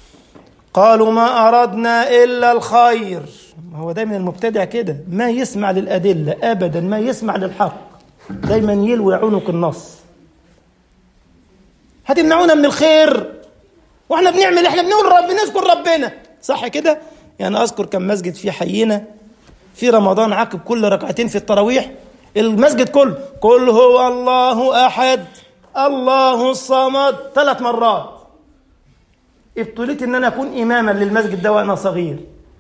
[SPEAKER 1] قالوا ما أردنا إلا الخير. هو دايما المبتدع كده، ما يسمع للأدلة أبدا، ما يسمع للحق، دايما يلوي عنق النص. هتمنعونا من الخير واحنا بنعمل، احنا بنقول رب نذكر ربنا، صح كده؟ يعني أذكر كم مسجد في حينا في رمضان عقب كل ركعتين في التراويح المسجد كله قل هو الله أحد الله الصمد ثلاث مرات. ابتليت ان انا اكون اماما للمسجد ده وانا صغير،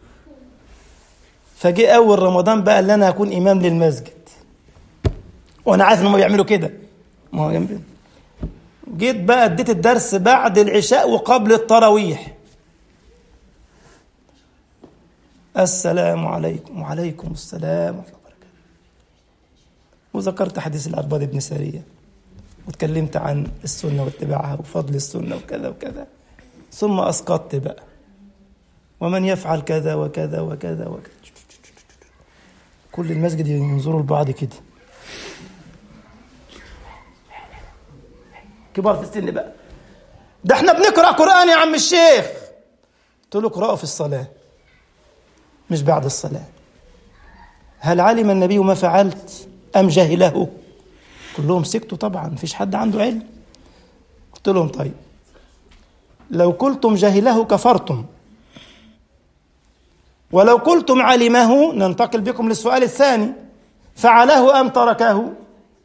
[SPEAKER 1] فجاء اول رمضان بقى اللي انا اكون امام للمسجد وانا عارف انهم بيعملوا كده. ما هو جيت بقى اديت الدرس بعد العشاء وقبل التراويح. السلام عليكم. وعليكم السلام ورحمة الله وبركاته. وذكرت حديث العرباض بن سارية وتكلمت عن السنة واتباعها وفضل السنة وكذا وكذا، ثم أسقطت بقى ومن يفعل كذا وكذا وكذا وكذا. كل المسجد ينظروا لبعض كده، كبار في السن بقى. ده احنا بنقرأ قرآن يا عم الشيخ. قلت له اقرأه في الصلاة مش بعد الصلاة. هل علم النبي ما فعلت أم جهله؟ كلهم سكتوا طبعا، مفيش حد عنده علم. قلت لهم طيب لو قلتم جهله كفرتم، ولو قلتم علمه ننتقل بكم للسؤال الثاني، فعله أم تركه؟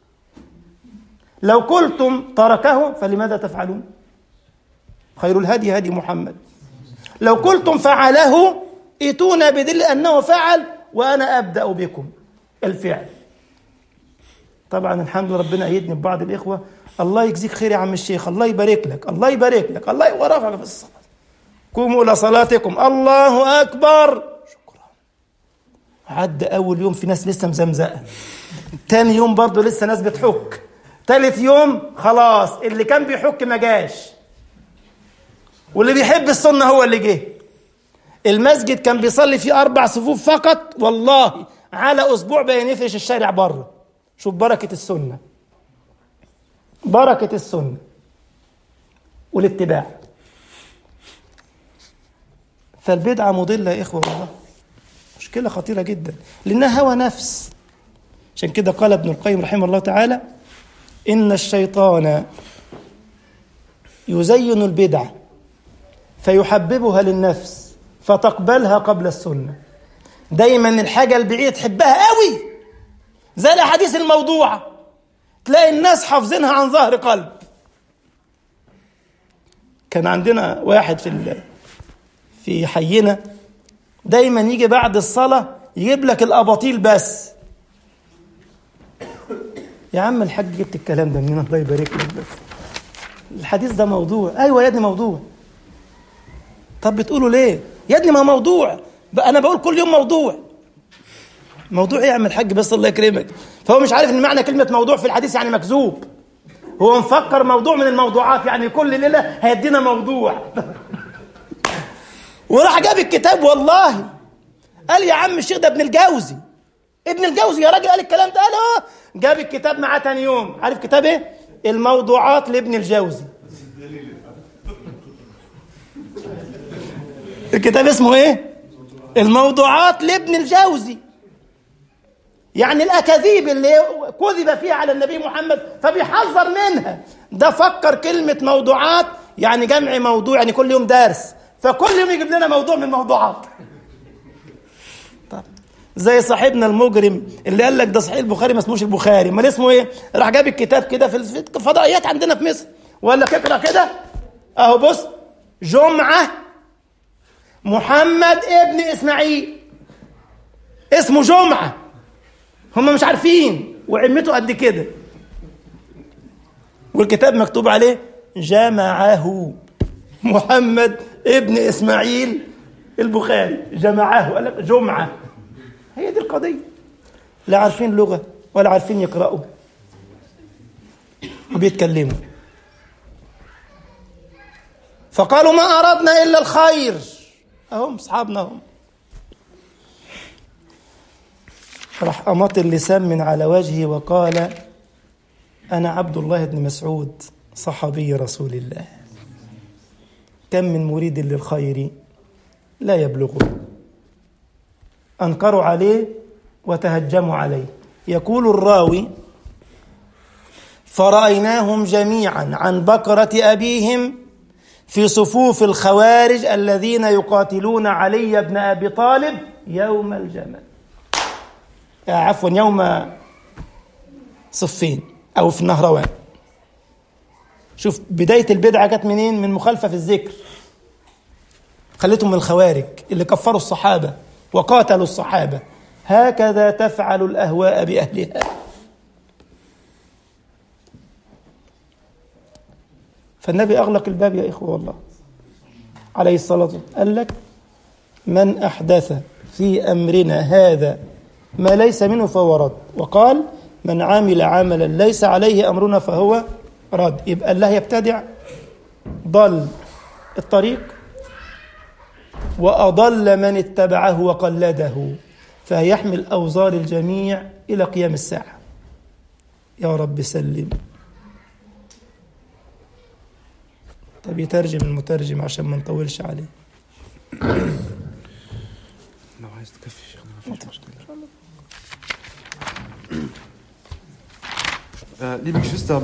[SPEAKER 1] لو قلتم تركه فلماذا تفعلون؟ خير الهدي هدي محمد. لو قلتم فعله ائتونا بدليل أنه فعل وأنا أبدأ بكم الفعل. طبعا الحمد لله ربنا أيدني ببعض الإخوة، الله يجزيك خير يا عم الشيخ، الله يبارك لك، الله يبارك لك، الله ورفعك في الصلاة. قوموا إلى صلاتكم، الله أكبر. شكرا. عدى أول يوم في ناس لسه مزمزقة، تاني يوم برضو لسه ناس بتحك، تالت يوم خلاص اللي كان بيحك ما جاش، واللي بيحب السنة هو اللي جه. المسجد كان بيصلي فيه أربع صفوف فقط، والله على أسبوع بقى يفرش الشارع بره. شوف بركة السنة، بركة السنة والاتباع. فالبدعة مضلة يا إخوة، والله مشكلة خطيرة جدا، لأنها هوى نفس. عشان كده قال ابن القيم رحمه الله تعالى إن الشيطان يزين البدعة فيحببها للنفس فتقبلها قبل السنة. دايما الحاجة البعيدة تحبها قوي، زي الأحاديث الموضوعة، تلاقي الناس حافظينها عن ظهر قلب. كان عندنا واحد في في حينا دايما يجي بعد الصلاة يجيب لك الأباطيل بس. يا عم الحاج جبت الكلام ده منين؟ الله يبارك لك، بس الحديث ده موضوع. أيوة يا ابني موضوع. طب بتقولوا ليه يا ابني؟ ما موضوع بقى، أنا بقول كل يوم موضوع. موضوع ايه يا عم الحاج بس الله يكرمك؟ فهو مش عارف ان معنى كلمة موضوع في الحديث يعني مكذوب، هو مفكر موضوع من الموضوعات يعني كل ليلة هيدينا موضوع. وراح جاب الكتاب، والله قال يا عم الشيخ ده ابن الجوزي، ابن الجوزي يا راجل قال الكلام ده. قال اه، جاب الكتاب معاه تاني يوم. عارف كتاب ايه؟ الموضوعات لابن الجوزي. الكتاب اسمه ايه؟ الموضوعات لابن الجوزي. يعني الأكاذيب اللي كذب فيها على النبي محمد فبيحذر منها. ده فكر كلمة موضوعات يعني جمع موضوع، يعني كل يوم درس، فكل يوم يجيب لنا موضوع من الموضوعات. طب زي صاحبنا المجرم اللي قال لك ده صحيح البخاري ما اسموش البخاري، امال اسمه ايه؟ راح جاب الكتاب كده في الفضائيات عندنا في مصر وقال لك اقرا كده اهو، بص، جمعة محمد ابن اسماعيل، اسمه جمعة. هم مش عارفين وعمته قد كده، والكتاب مكتوب عليه جمعه محمد ابن إسماعيل البخاري، جمعه، قال لك جمعة. هي دي القضية. لا عارفين لغة ولا عارفين يقرأوا وبيتكلموا. فقالوا ما أردنا إلا الخير. أهم أصحابنا هم. راح أمط اللسان من على وجهه وقال أنا عبد الله بن مسعود صحابي رسول الله، كم من مريد للخير لا يبلغه. أنكروا عليه وتهجموا عليه. يقول الراوي: فرأيناهم جميعا عن بكرة أبيهم في صفوف الخوارج الذين يقاتلون علي بن أبي طالب يوم الجمل، عفوا يوم صفين أو في النهروان. شوف بداية البدعة جت منين؟ من مخالفة في الذكر، خلتهم من الخوارج اللي كفروا الصحابة وقاتلوا الصحابة. هكذا تفعل الأهواء بأهلها. فالنبي أغلق الباب يا إخوة والله عليه الصلاة والسلام، قال لك: من أحدث في أمرنا هذا ما ليس منه فهو رد، وقال: من عمل عملا ليس عليه أمرنا فهو رد. يبقى الله يبتدع ضل الطريق وأضل من اتبعه وقلده، فيحمل أوزار الجميع إلى قيام الساعة. يا رب سلم. طب يترجم المترجم عشان ما نطولش عليه.
[SPEAKER 2] لو عايز تكفي شيخنا مفيش مشكلة. Äh, liebe Geschwister,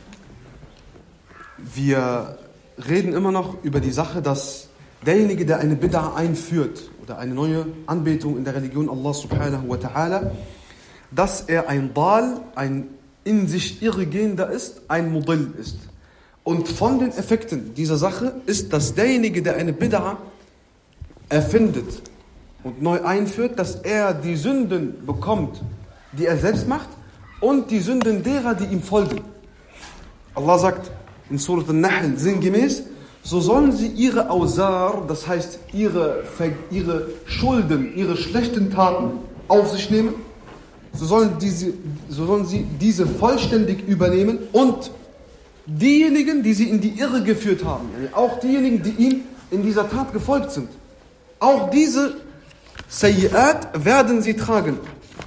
[SPEAKER 2] wir reden immer noch über die Sache, dass derjenige, der eine Bid'a einführt oder eine neue Anbetung in der Religion Allah subhanahu wa ta'ala, dass er ein Dal, ein in sich Irregehender ist, ein Mudill ist. Und von den Effekten dieser Sache ist, dass derjenige, der eine Bid'a erfindet und neu einführt, dass er die Sünden bekommt, die er selbst macht, und die Sünden derer, die ihm folgen. Allah sagt in Surat An-Nahl sinngemäß: So sollen sie ihre Awzar, das heißt ihre, ihre Schulden, ihre schlechten Taten auf sich nehmen. So sollen, diese, so sollen sie diese vollständig übernehmen und diejenigen, die sie in die Irre geführt haben, auch diejenigen, die ihm in dieser Tat gefolgt sind, auch diese Sayyi'at werden sie tragen,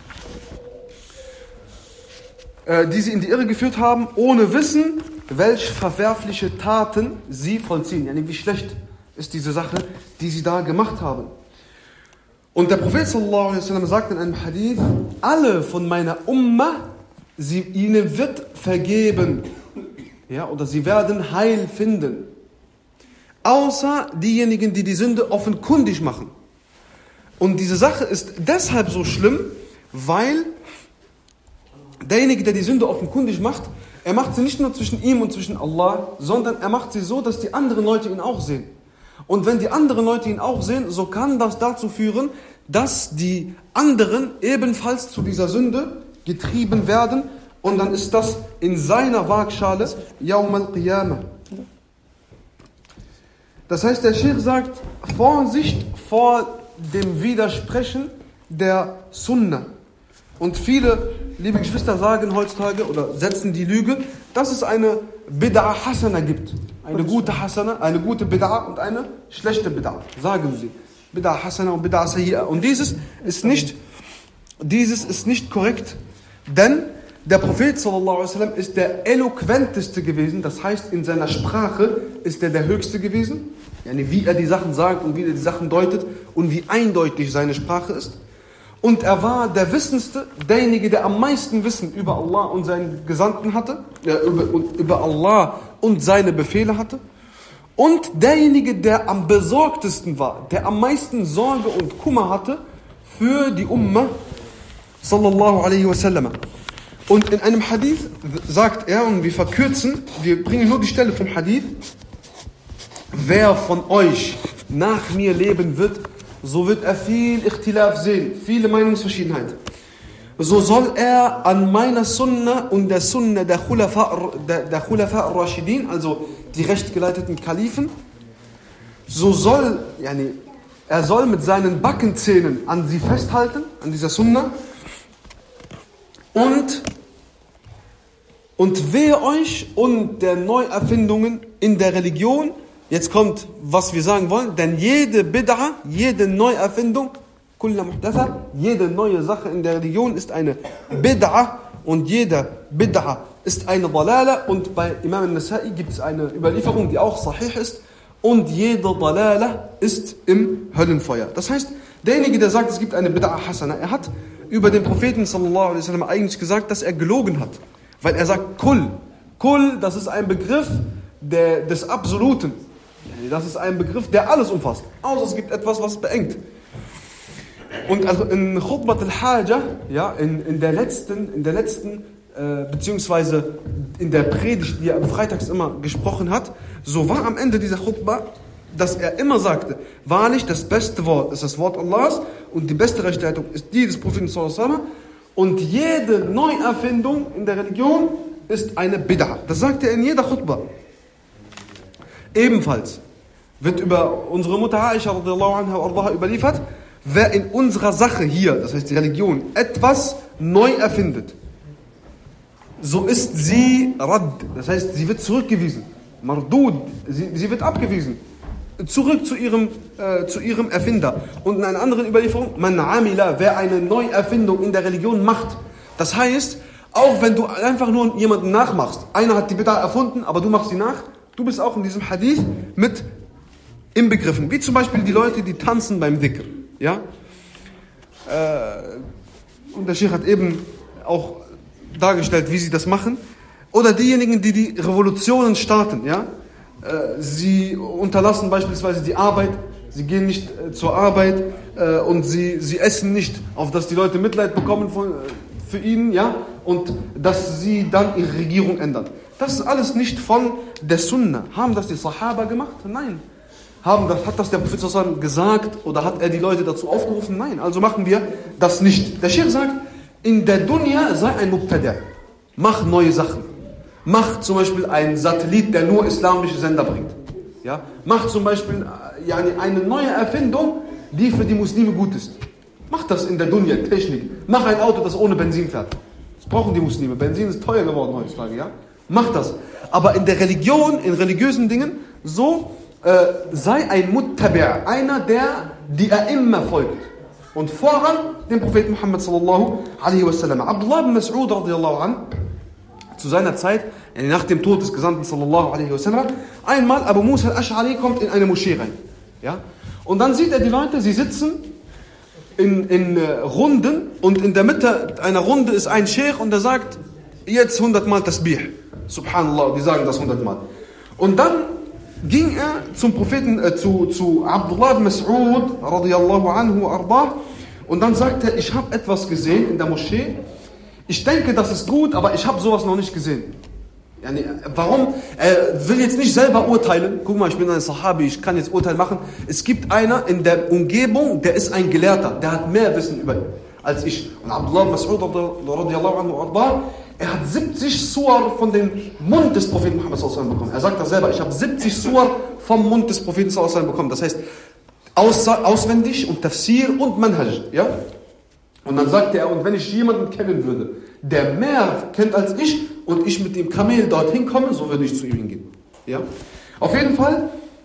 [SPEAKER 2] die sie in die Irre geführt haben, ohne Wissen, welch verwerfliche Taten sie vollziehen. Yani wie schlecht ist diese Sache, die sie da gemacht haben. Und der Prophet sallallahu alaihi wasallam sagt in einem Hadith: Alle von meiner Ummah, sie, ihnen wird vergeben, ja, oder sie werden Heil finden, außer diejenigen, die die Sünde offenkundig machen. Und diese Sache ist deshalb so schlimm, weil derjenige, der die Sünde offenkundig macht, er macht sie nicht nur zwischen ihm und zwischen Allah, sondern er macht sie so, dass die anderen Leute ihn auch sehen. Und wenn die anderen Leute ihn auch sehen, so kann das dazu führen, dass die anderen ebenfalls zu dieser Sünde getrieben werden, und dann ist das in seiner Waagschale Yawm al-Qiyamah. Das heißt, der Sheikh sagt: Vorsicht vor dem Widersprechen der Sunna. Und viele, liebe Geschwister, sagen heutzutage oder setzen die Lüge, dass es eine Bid'a Hasana gibt. Eine gute Hasana, eine gute Bid'a und eine schlechte Bid'a. Sagen sie. Bid'a Hasana und Bid'a Sayyi'a. Und dieses ist nicht, dieses ist nicht korrekt, denn der Prophet sallallahu alaihi wasallam ist der eloquenteste gewesen. Das heißt, in seiner Sprache ist er der Höchste gewesen. Yani wie er die Sachen sagt und wie er die Sachen deutet und wie eindeutig seine Sprache ist. Und er war der Wissendste, derjenige, der am meisten Wissen über Allah und seinen Gesandten hatte, äh, über, und über Allah und seine Befehle hatte. Und derjenige, der am besorgtesten war, der am meisten Sorge und Kummer hatte für die Ummah, sallallahu alaihi wasallam. Und in einem Hadith sagt er, und wir verkürzen, wir bringen nur die Stelle vom Hadith: Wer von euch nach mir leben wird, so wird er viel Ikhtilaf sehen, viele Meinungsverschiedenheit. So soll er an meiner Sunna und der Sunna der Khulafa, der, der Khulafa al-Rashidin, also die rechtgeleiteten Kalifen, so soll, yani, er soll mit seinen Backenzähnen an sie festhalten, an dieser Sunna. Und, und wehe euch und der Neuerfindungen in der Religion. Jetzt kommt, was wir sagen wollen, denn jede Bid'a, jede Neuerfindung, kulla muhdatha, jede neue Sache in der Religion ist eine Bid'a, und jede Bid'a ist eine Dalala. Und bei Imam al-Nasa'i gibt es eine Überlieferung, die auch sahih ist, und jede Dalala ist im Höllenfeuer. Das heißt, derjenige, der sagt, es gibt eine Bid'a Hasana, er hat über den Propheten sallallahu alaihi wasallam eigentlich gesagt, dass er gelogen hat. Weil er sagt, Kul. Kul, das ist ein Begriff der, des Absoluten. Das ist ein Begriff, der alles umfasst. Außer es gibt etwas, was beengt. Und also in Khutbat al-Haja, ja, in, in der letzten, in der letzten äh, beziehungsweise in der Predigt, die er am Freitags immer gesprochen hat, so war am Ende dieser Khutbah, dass er immer sagte, wahrlich das beste Wort ist das Wort Allahs und die beste Rechtsleitung ist die des Propheten sallallahu alaihi wasallam und jede Neuerfindung in der Religion ist eine Bid'a. Das sagt er in jeder Khutbah. Ebenfalls wird über unsere Mutter Aisha radiallahu anha wa ardaha überliefert, wer in unserer Sache hier, das heißt die Religion, etwas neu erfindet, so ist sie Rad, das heißt, sie wird zurückgewiesen. Mardud, sie, sie wird abgewiesen. Zurück zu ihrem, äh, zu ihrem Erfinder. Und in einer anderen Überlieferung, man amila, wer eine Neuerfindung in der Religion macht. Das heißt, auch wenn du einfach nur jemanden nachmachst, einer hat die Bid'a erfunden, aber du machst sie nach, du bist auch in diesem Hadith mit inbegriffen. Wie zum Beispiel die Leute, die tanzen beim Dhikr. Ja? Äh, und der Sheikh hat eben auch dargestellt, wie sie das machen. Oder diejenigen, die die Revolutionen starten. Ja? Äh, sie unterlassen beispielsweise die Arbeit, sie gehen nicht äh, zur Arbeit äh, und sie, sie essen nicht, auf dass die Leute Mitleid bekommen von, äh, für ihn, ja? Und dass sie dann ihre Regierung ändern. Das ist alles nicht von der Sunna. Haben das die Sahaba gemacht? Nein. Haben das, hat das der Prophet sallallahu alaihi wasallam gesagt oder hat er die Leute dazu aufgerufen? Nein. Also machen wir das nicht. Der Sheikh sagt, in der Dunya sei ein Mubtada'. Mach neue Sachen. Mach zum Beispiel einen Satellit, der nur islamische Sender bringt. Ja? Mach zum Beispiel ja, eine neue Erfindung, die für die Muslime gut ist. Mach das in der Dunya, Technik. Mach ein Auto, das ohne Benzin fährt. Das brauchen die Muslime. Benzin ist teuer geworden heutzutage. Ja? Mach das. Aber in der Religion, in religiösen Dingen, so äh, sei ein Muttabi', einer, der die er immer folgt. Und voran den Propheten Muhammad sallallahu alaihi wasallam. Abdullah ibn Mas'ud radiallahu an, zu seiner Zeit, nach dem Tod des Gesandten sallallahu alaihi wasallam, einmal Abu Musa al-Ash'ari kommt in eine Moschee rein. Ja? Und dann sieht er die Leute, sie sitzen in, in äh, Runden und in der Mitte einer Runde ist ein Sheikh und der sagt, jetzt hundertmal Tasbih. Subhanallah, die sagen das hundertmal. Und dann ging er zum Propheten, äh, zu, zu Abdullah ibn Mas'ud radiyallahu anhu ardah und dann sagt er, ich habe etwas gesehen in der Moschee. Ich denke, das ist gut, aber ich habe sowas noch nicht gesehen. Yani, warum? Er will jetzt nicht selber urteilen. Guck mal, ich bin ein Sahabi, ich kann jetzt Urteil machen. Es gibt einer in der Umgebung, der ist ein Gelehrter, der hat mehr Wissen über ihn als ich. Und Abdullah ibn Mas'ud radiyallahu anhu ardah, er hat siebzig Suar von dem Mund des Propheten Muhammad sallallahu alaihi wasallam bekommen. Er sagt das selber, ich habe siebzig Suar vom Mund des Propheten sallallahu alaihi wasallam bekommen. Das heißt, aus, auswendig und Tafsir und Manhaj. Ja? Und dann sagte er, und wenn ich jemanden kennen würde, der mehr kennt als ich und ich mit dem Kamel dorthin komme, so würde ich zu ihm hingehen. Ja? Auf jeden Fall,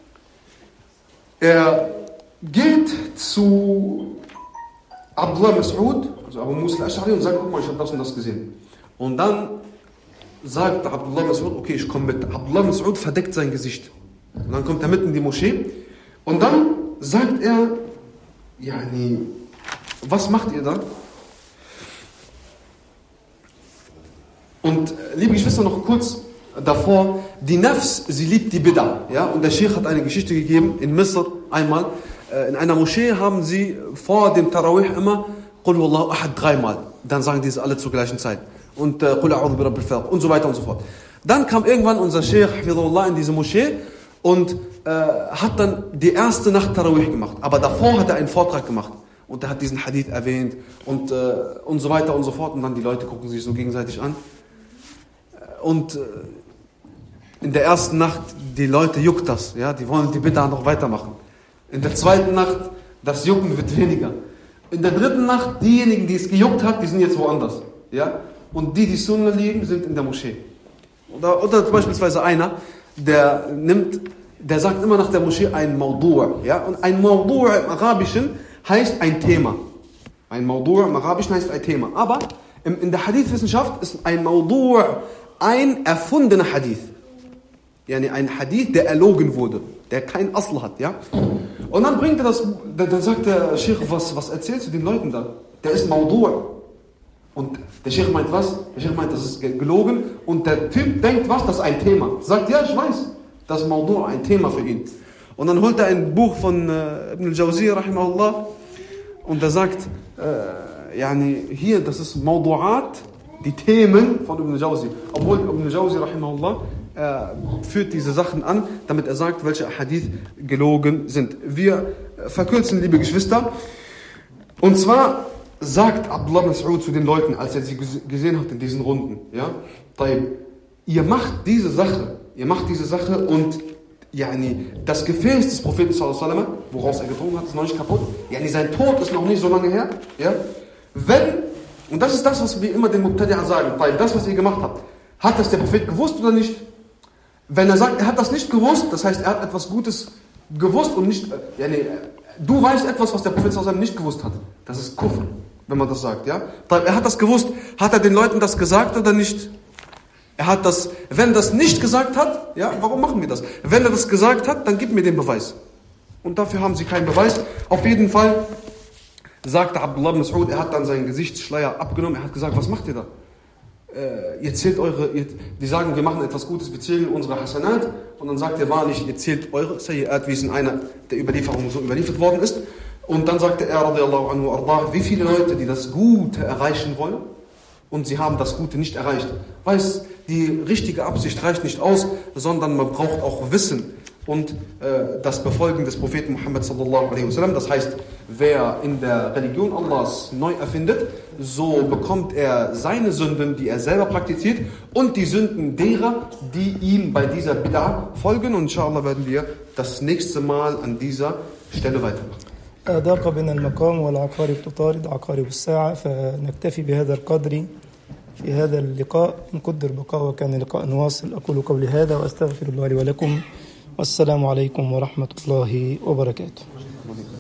[SPEAKER 2] er geht zu Abdullah Mas'ud, also Abu Musa al-Ash'ari, und sagt, guck mal, ich habe das und das gesehen. Und dann sagt Abdullah Mas'ud, okay, ich komme mit. Abdullah Mas'ud verdeckt sein Gesicht. Und dann kommt er mitten in die Moschee und dann sagt er, yani, was macht ihr da? Und liebe Geschwister, noch kurz davor, die Nafs, sie liebt die Bid'a. Ja? Und der Sheikh hat eine Geschichte gegeben, in Misr einmal, in einer Moschee haben sie vor dem Tarawih immer Qul Huwallahu Ahad dreimal. Dann sagen diese alle zur gleichen Zeit. Und Qul A'udhu bi Rabbil Falaq und so weiter und so fort. Dann kam irgendwann unser Sheikh Hafidhullah in diese Moschee und äh, hat dann die erste Nacht Tarawih gemacht. Aber davor hat er einen Vortrag gemacht. Und er hat diesen Hadith erwähnt und, äh, und so weiter und so fort. Und dann die Leute gucken sich so gegenseitig an. Und äh, in der ersten Nacht, die Leute juckt das. Ja? Die wollen die Bid'a noch weitermachen. In der zweiten Nacht, das Jucken wird weniger. In der dritten Nacht, diejenigen, die es gejuckt hat, die sind jetzt woanders. Ja? Und die, die Sunna lieben, sind in der Moschee. Oder, oder beispielsweise einer, der nimmt, der sagt immer nach der Moschee ein Mawdu'. Ja? Und ein Mawdu' im Arabischen heißt ein Thema. Ein Mawdu' im Arabischen heißt ein Thema. Aber in der Hadith-Wissenschaft ist ein Mawdu' ein erfundener Hadith. Yani ein Hadith, der erlogen wurde, der kein Asl hat, ja. Und dann bringt er das, dann sagt der Sheikh, was, was erzählst du den Leuten da? Der ist Maudu'. Und der Sheikh meint was? Der Sheikh meint, das ist gelogen. Und der Typ denkt was? Das ist ein Thema. Sagt, ja, ich weiß, das ist Maudu', ein Thema für ihn. Und dann holt er ein Buch von äh, Ibn al-Jawzi, rahimahullah, und er sagt, äh, yani, hier, das ist Maudu'at, die Themen von Ibn al-Jawzi. Obwohl Ibn al-Jawzi, rahimahullah, er führt diese Sachen an, damit er sagt, welche Hadith gelogen sind. Wir verkürzen, liebe Geschwister. Und zwar sagt Abdullah ibn Mas'ud zu den Leuten, als er sie gesehen hat in diesen Runden, ja, ihr macht diese Sache, ihr macht diese Sache und yani, das Gefäß des Propheten sallallahu alaihi wasallam, woraus er getrunken hat, ist noch nicht kaputt. Yani, sein Tod ist noch nicht so lange her. Ja? Wenn, und das ist das, was wir immer den Mubtadi'a sagen, das, was ihr gemacht habt, hat das der Prophet gewusst oder nicht? Wenn er sagt, er hat das nicht gewusst, das heißt, er hat etwas Gutes gewusst und nicht, yani, du weißt etwas, was der Prophet sallallahu alaihi wasallam nicht gewusst hat. Das ist Kufr, wenn man das sagt. Ja? Er hat das gewusst, hat er den Leuten das gesagt oder nicht? Er hat das, wenn er das nicht gesagt hat, ja, warum machen wir das? Wenn er das gesagt hat, dann gib mir den Beweis. Und dafür haben sie keinen Beweis. Auf jeden Fall sagte Abdullah ibn Mas'ud, er hat dann seinen Gesichtsschleier abgenommen, er hat gesagt, was macht ihr da? Äh, ihr zählt eure, ihr, die sagen, wir machen etwas Gutes, wir zählen unsere Hasanat. Und dann sagt er wahrlich, ihr zählt eure Sayyi'at, wie es in einer der Überlieferungen so überliefert worden ist. Und dann sagte er, radiallahu anhu ardah, wie viele Leute, die das Gute erreichen wollen, und sie haben das Gute nicht erreicht. Weiß, die richtige Absicht reicht nicht aus, sondern man braucht auch Wissen und äh, das Befolgen des Propheten Muhammad sallallahu alaihi wasallam. Das heißt, wer in der Religion Allahs neu erfindet, so bekommt er seine Sünden, die er selber praktiziert, und die Sünden derer, die ihm bei dieser Bid'ah folgen. Und inshallah werden wir das nächste Mal an dieser Stelle weitermachen.
[SPEAKER 1] ضاق بنا المقام والعقارب تطارد عقارب الساعة، فنكتفي بهذا القدر في هذا اللقاء. إن قدر بقاء وكان لقاء واصل. أقول قولي هذا وأستغفر الله لي ولكم، والسلام عليكم ورحمة الله وبركاته.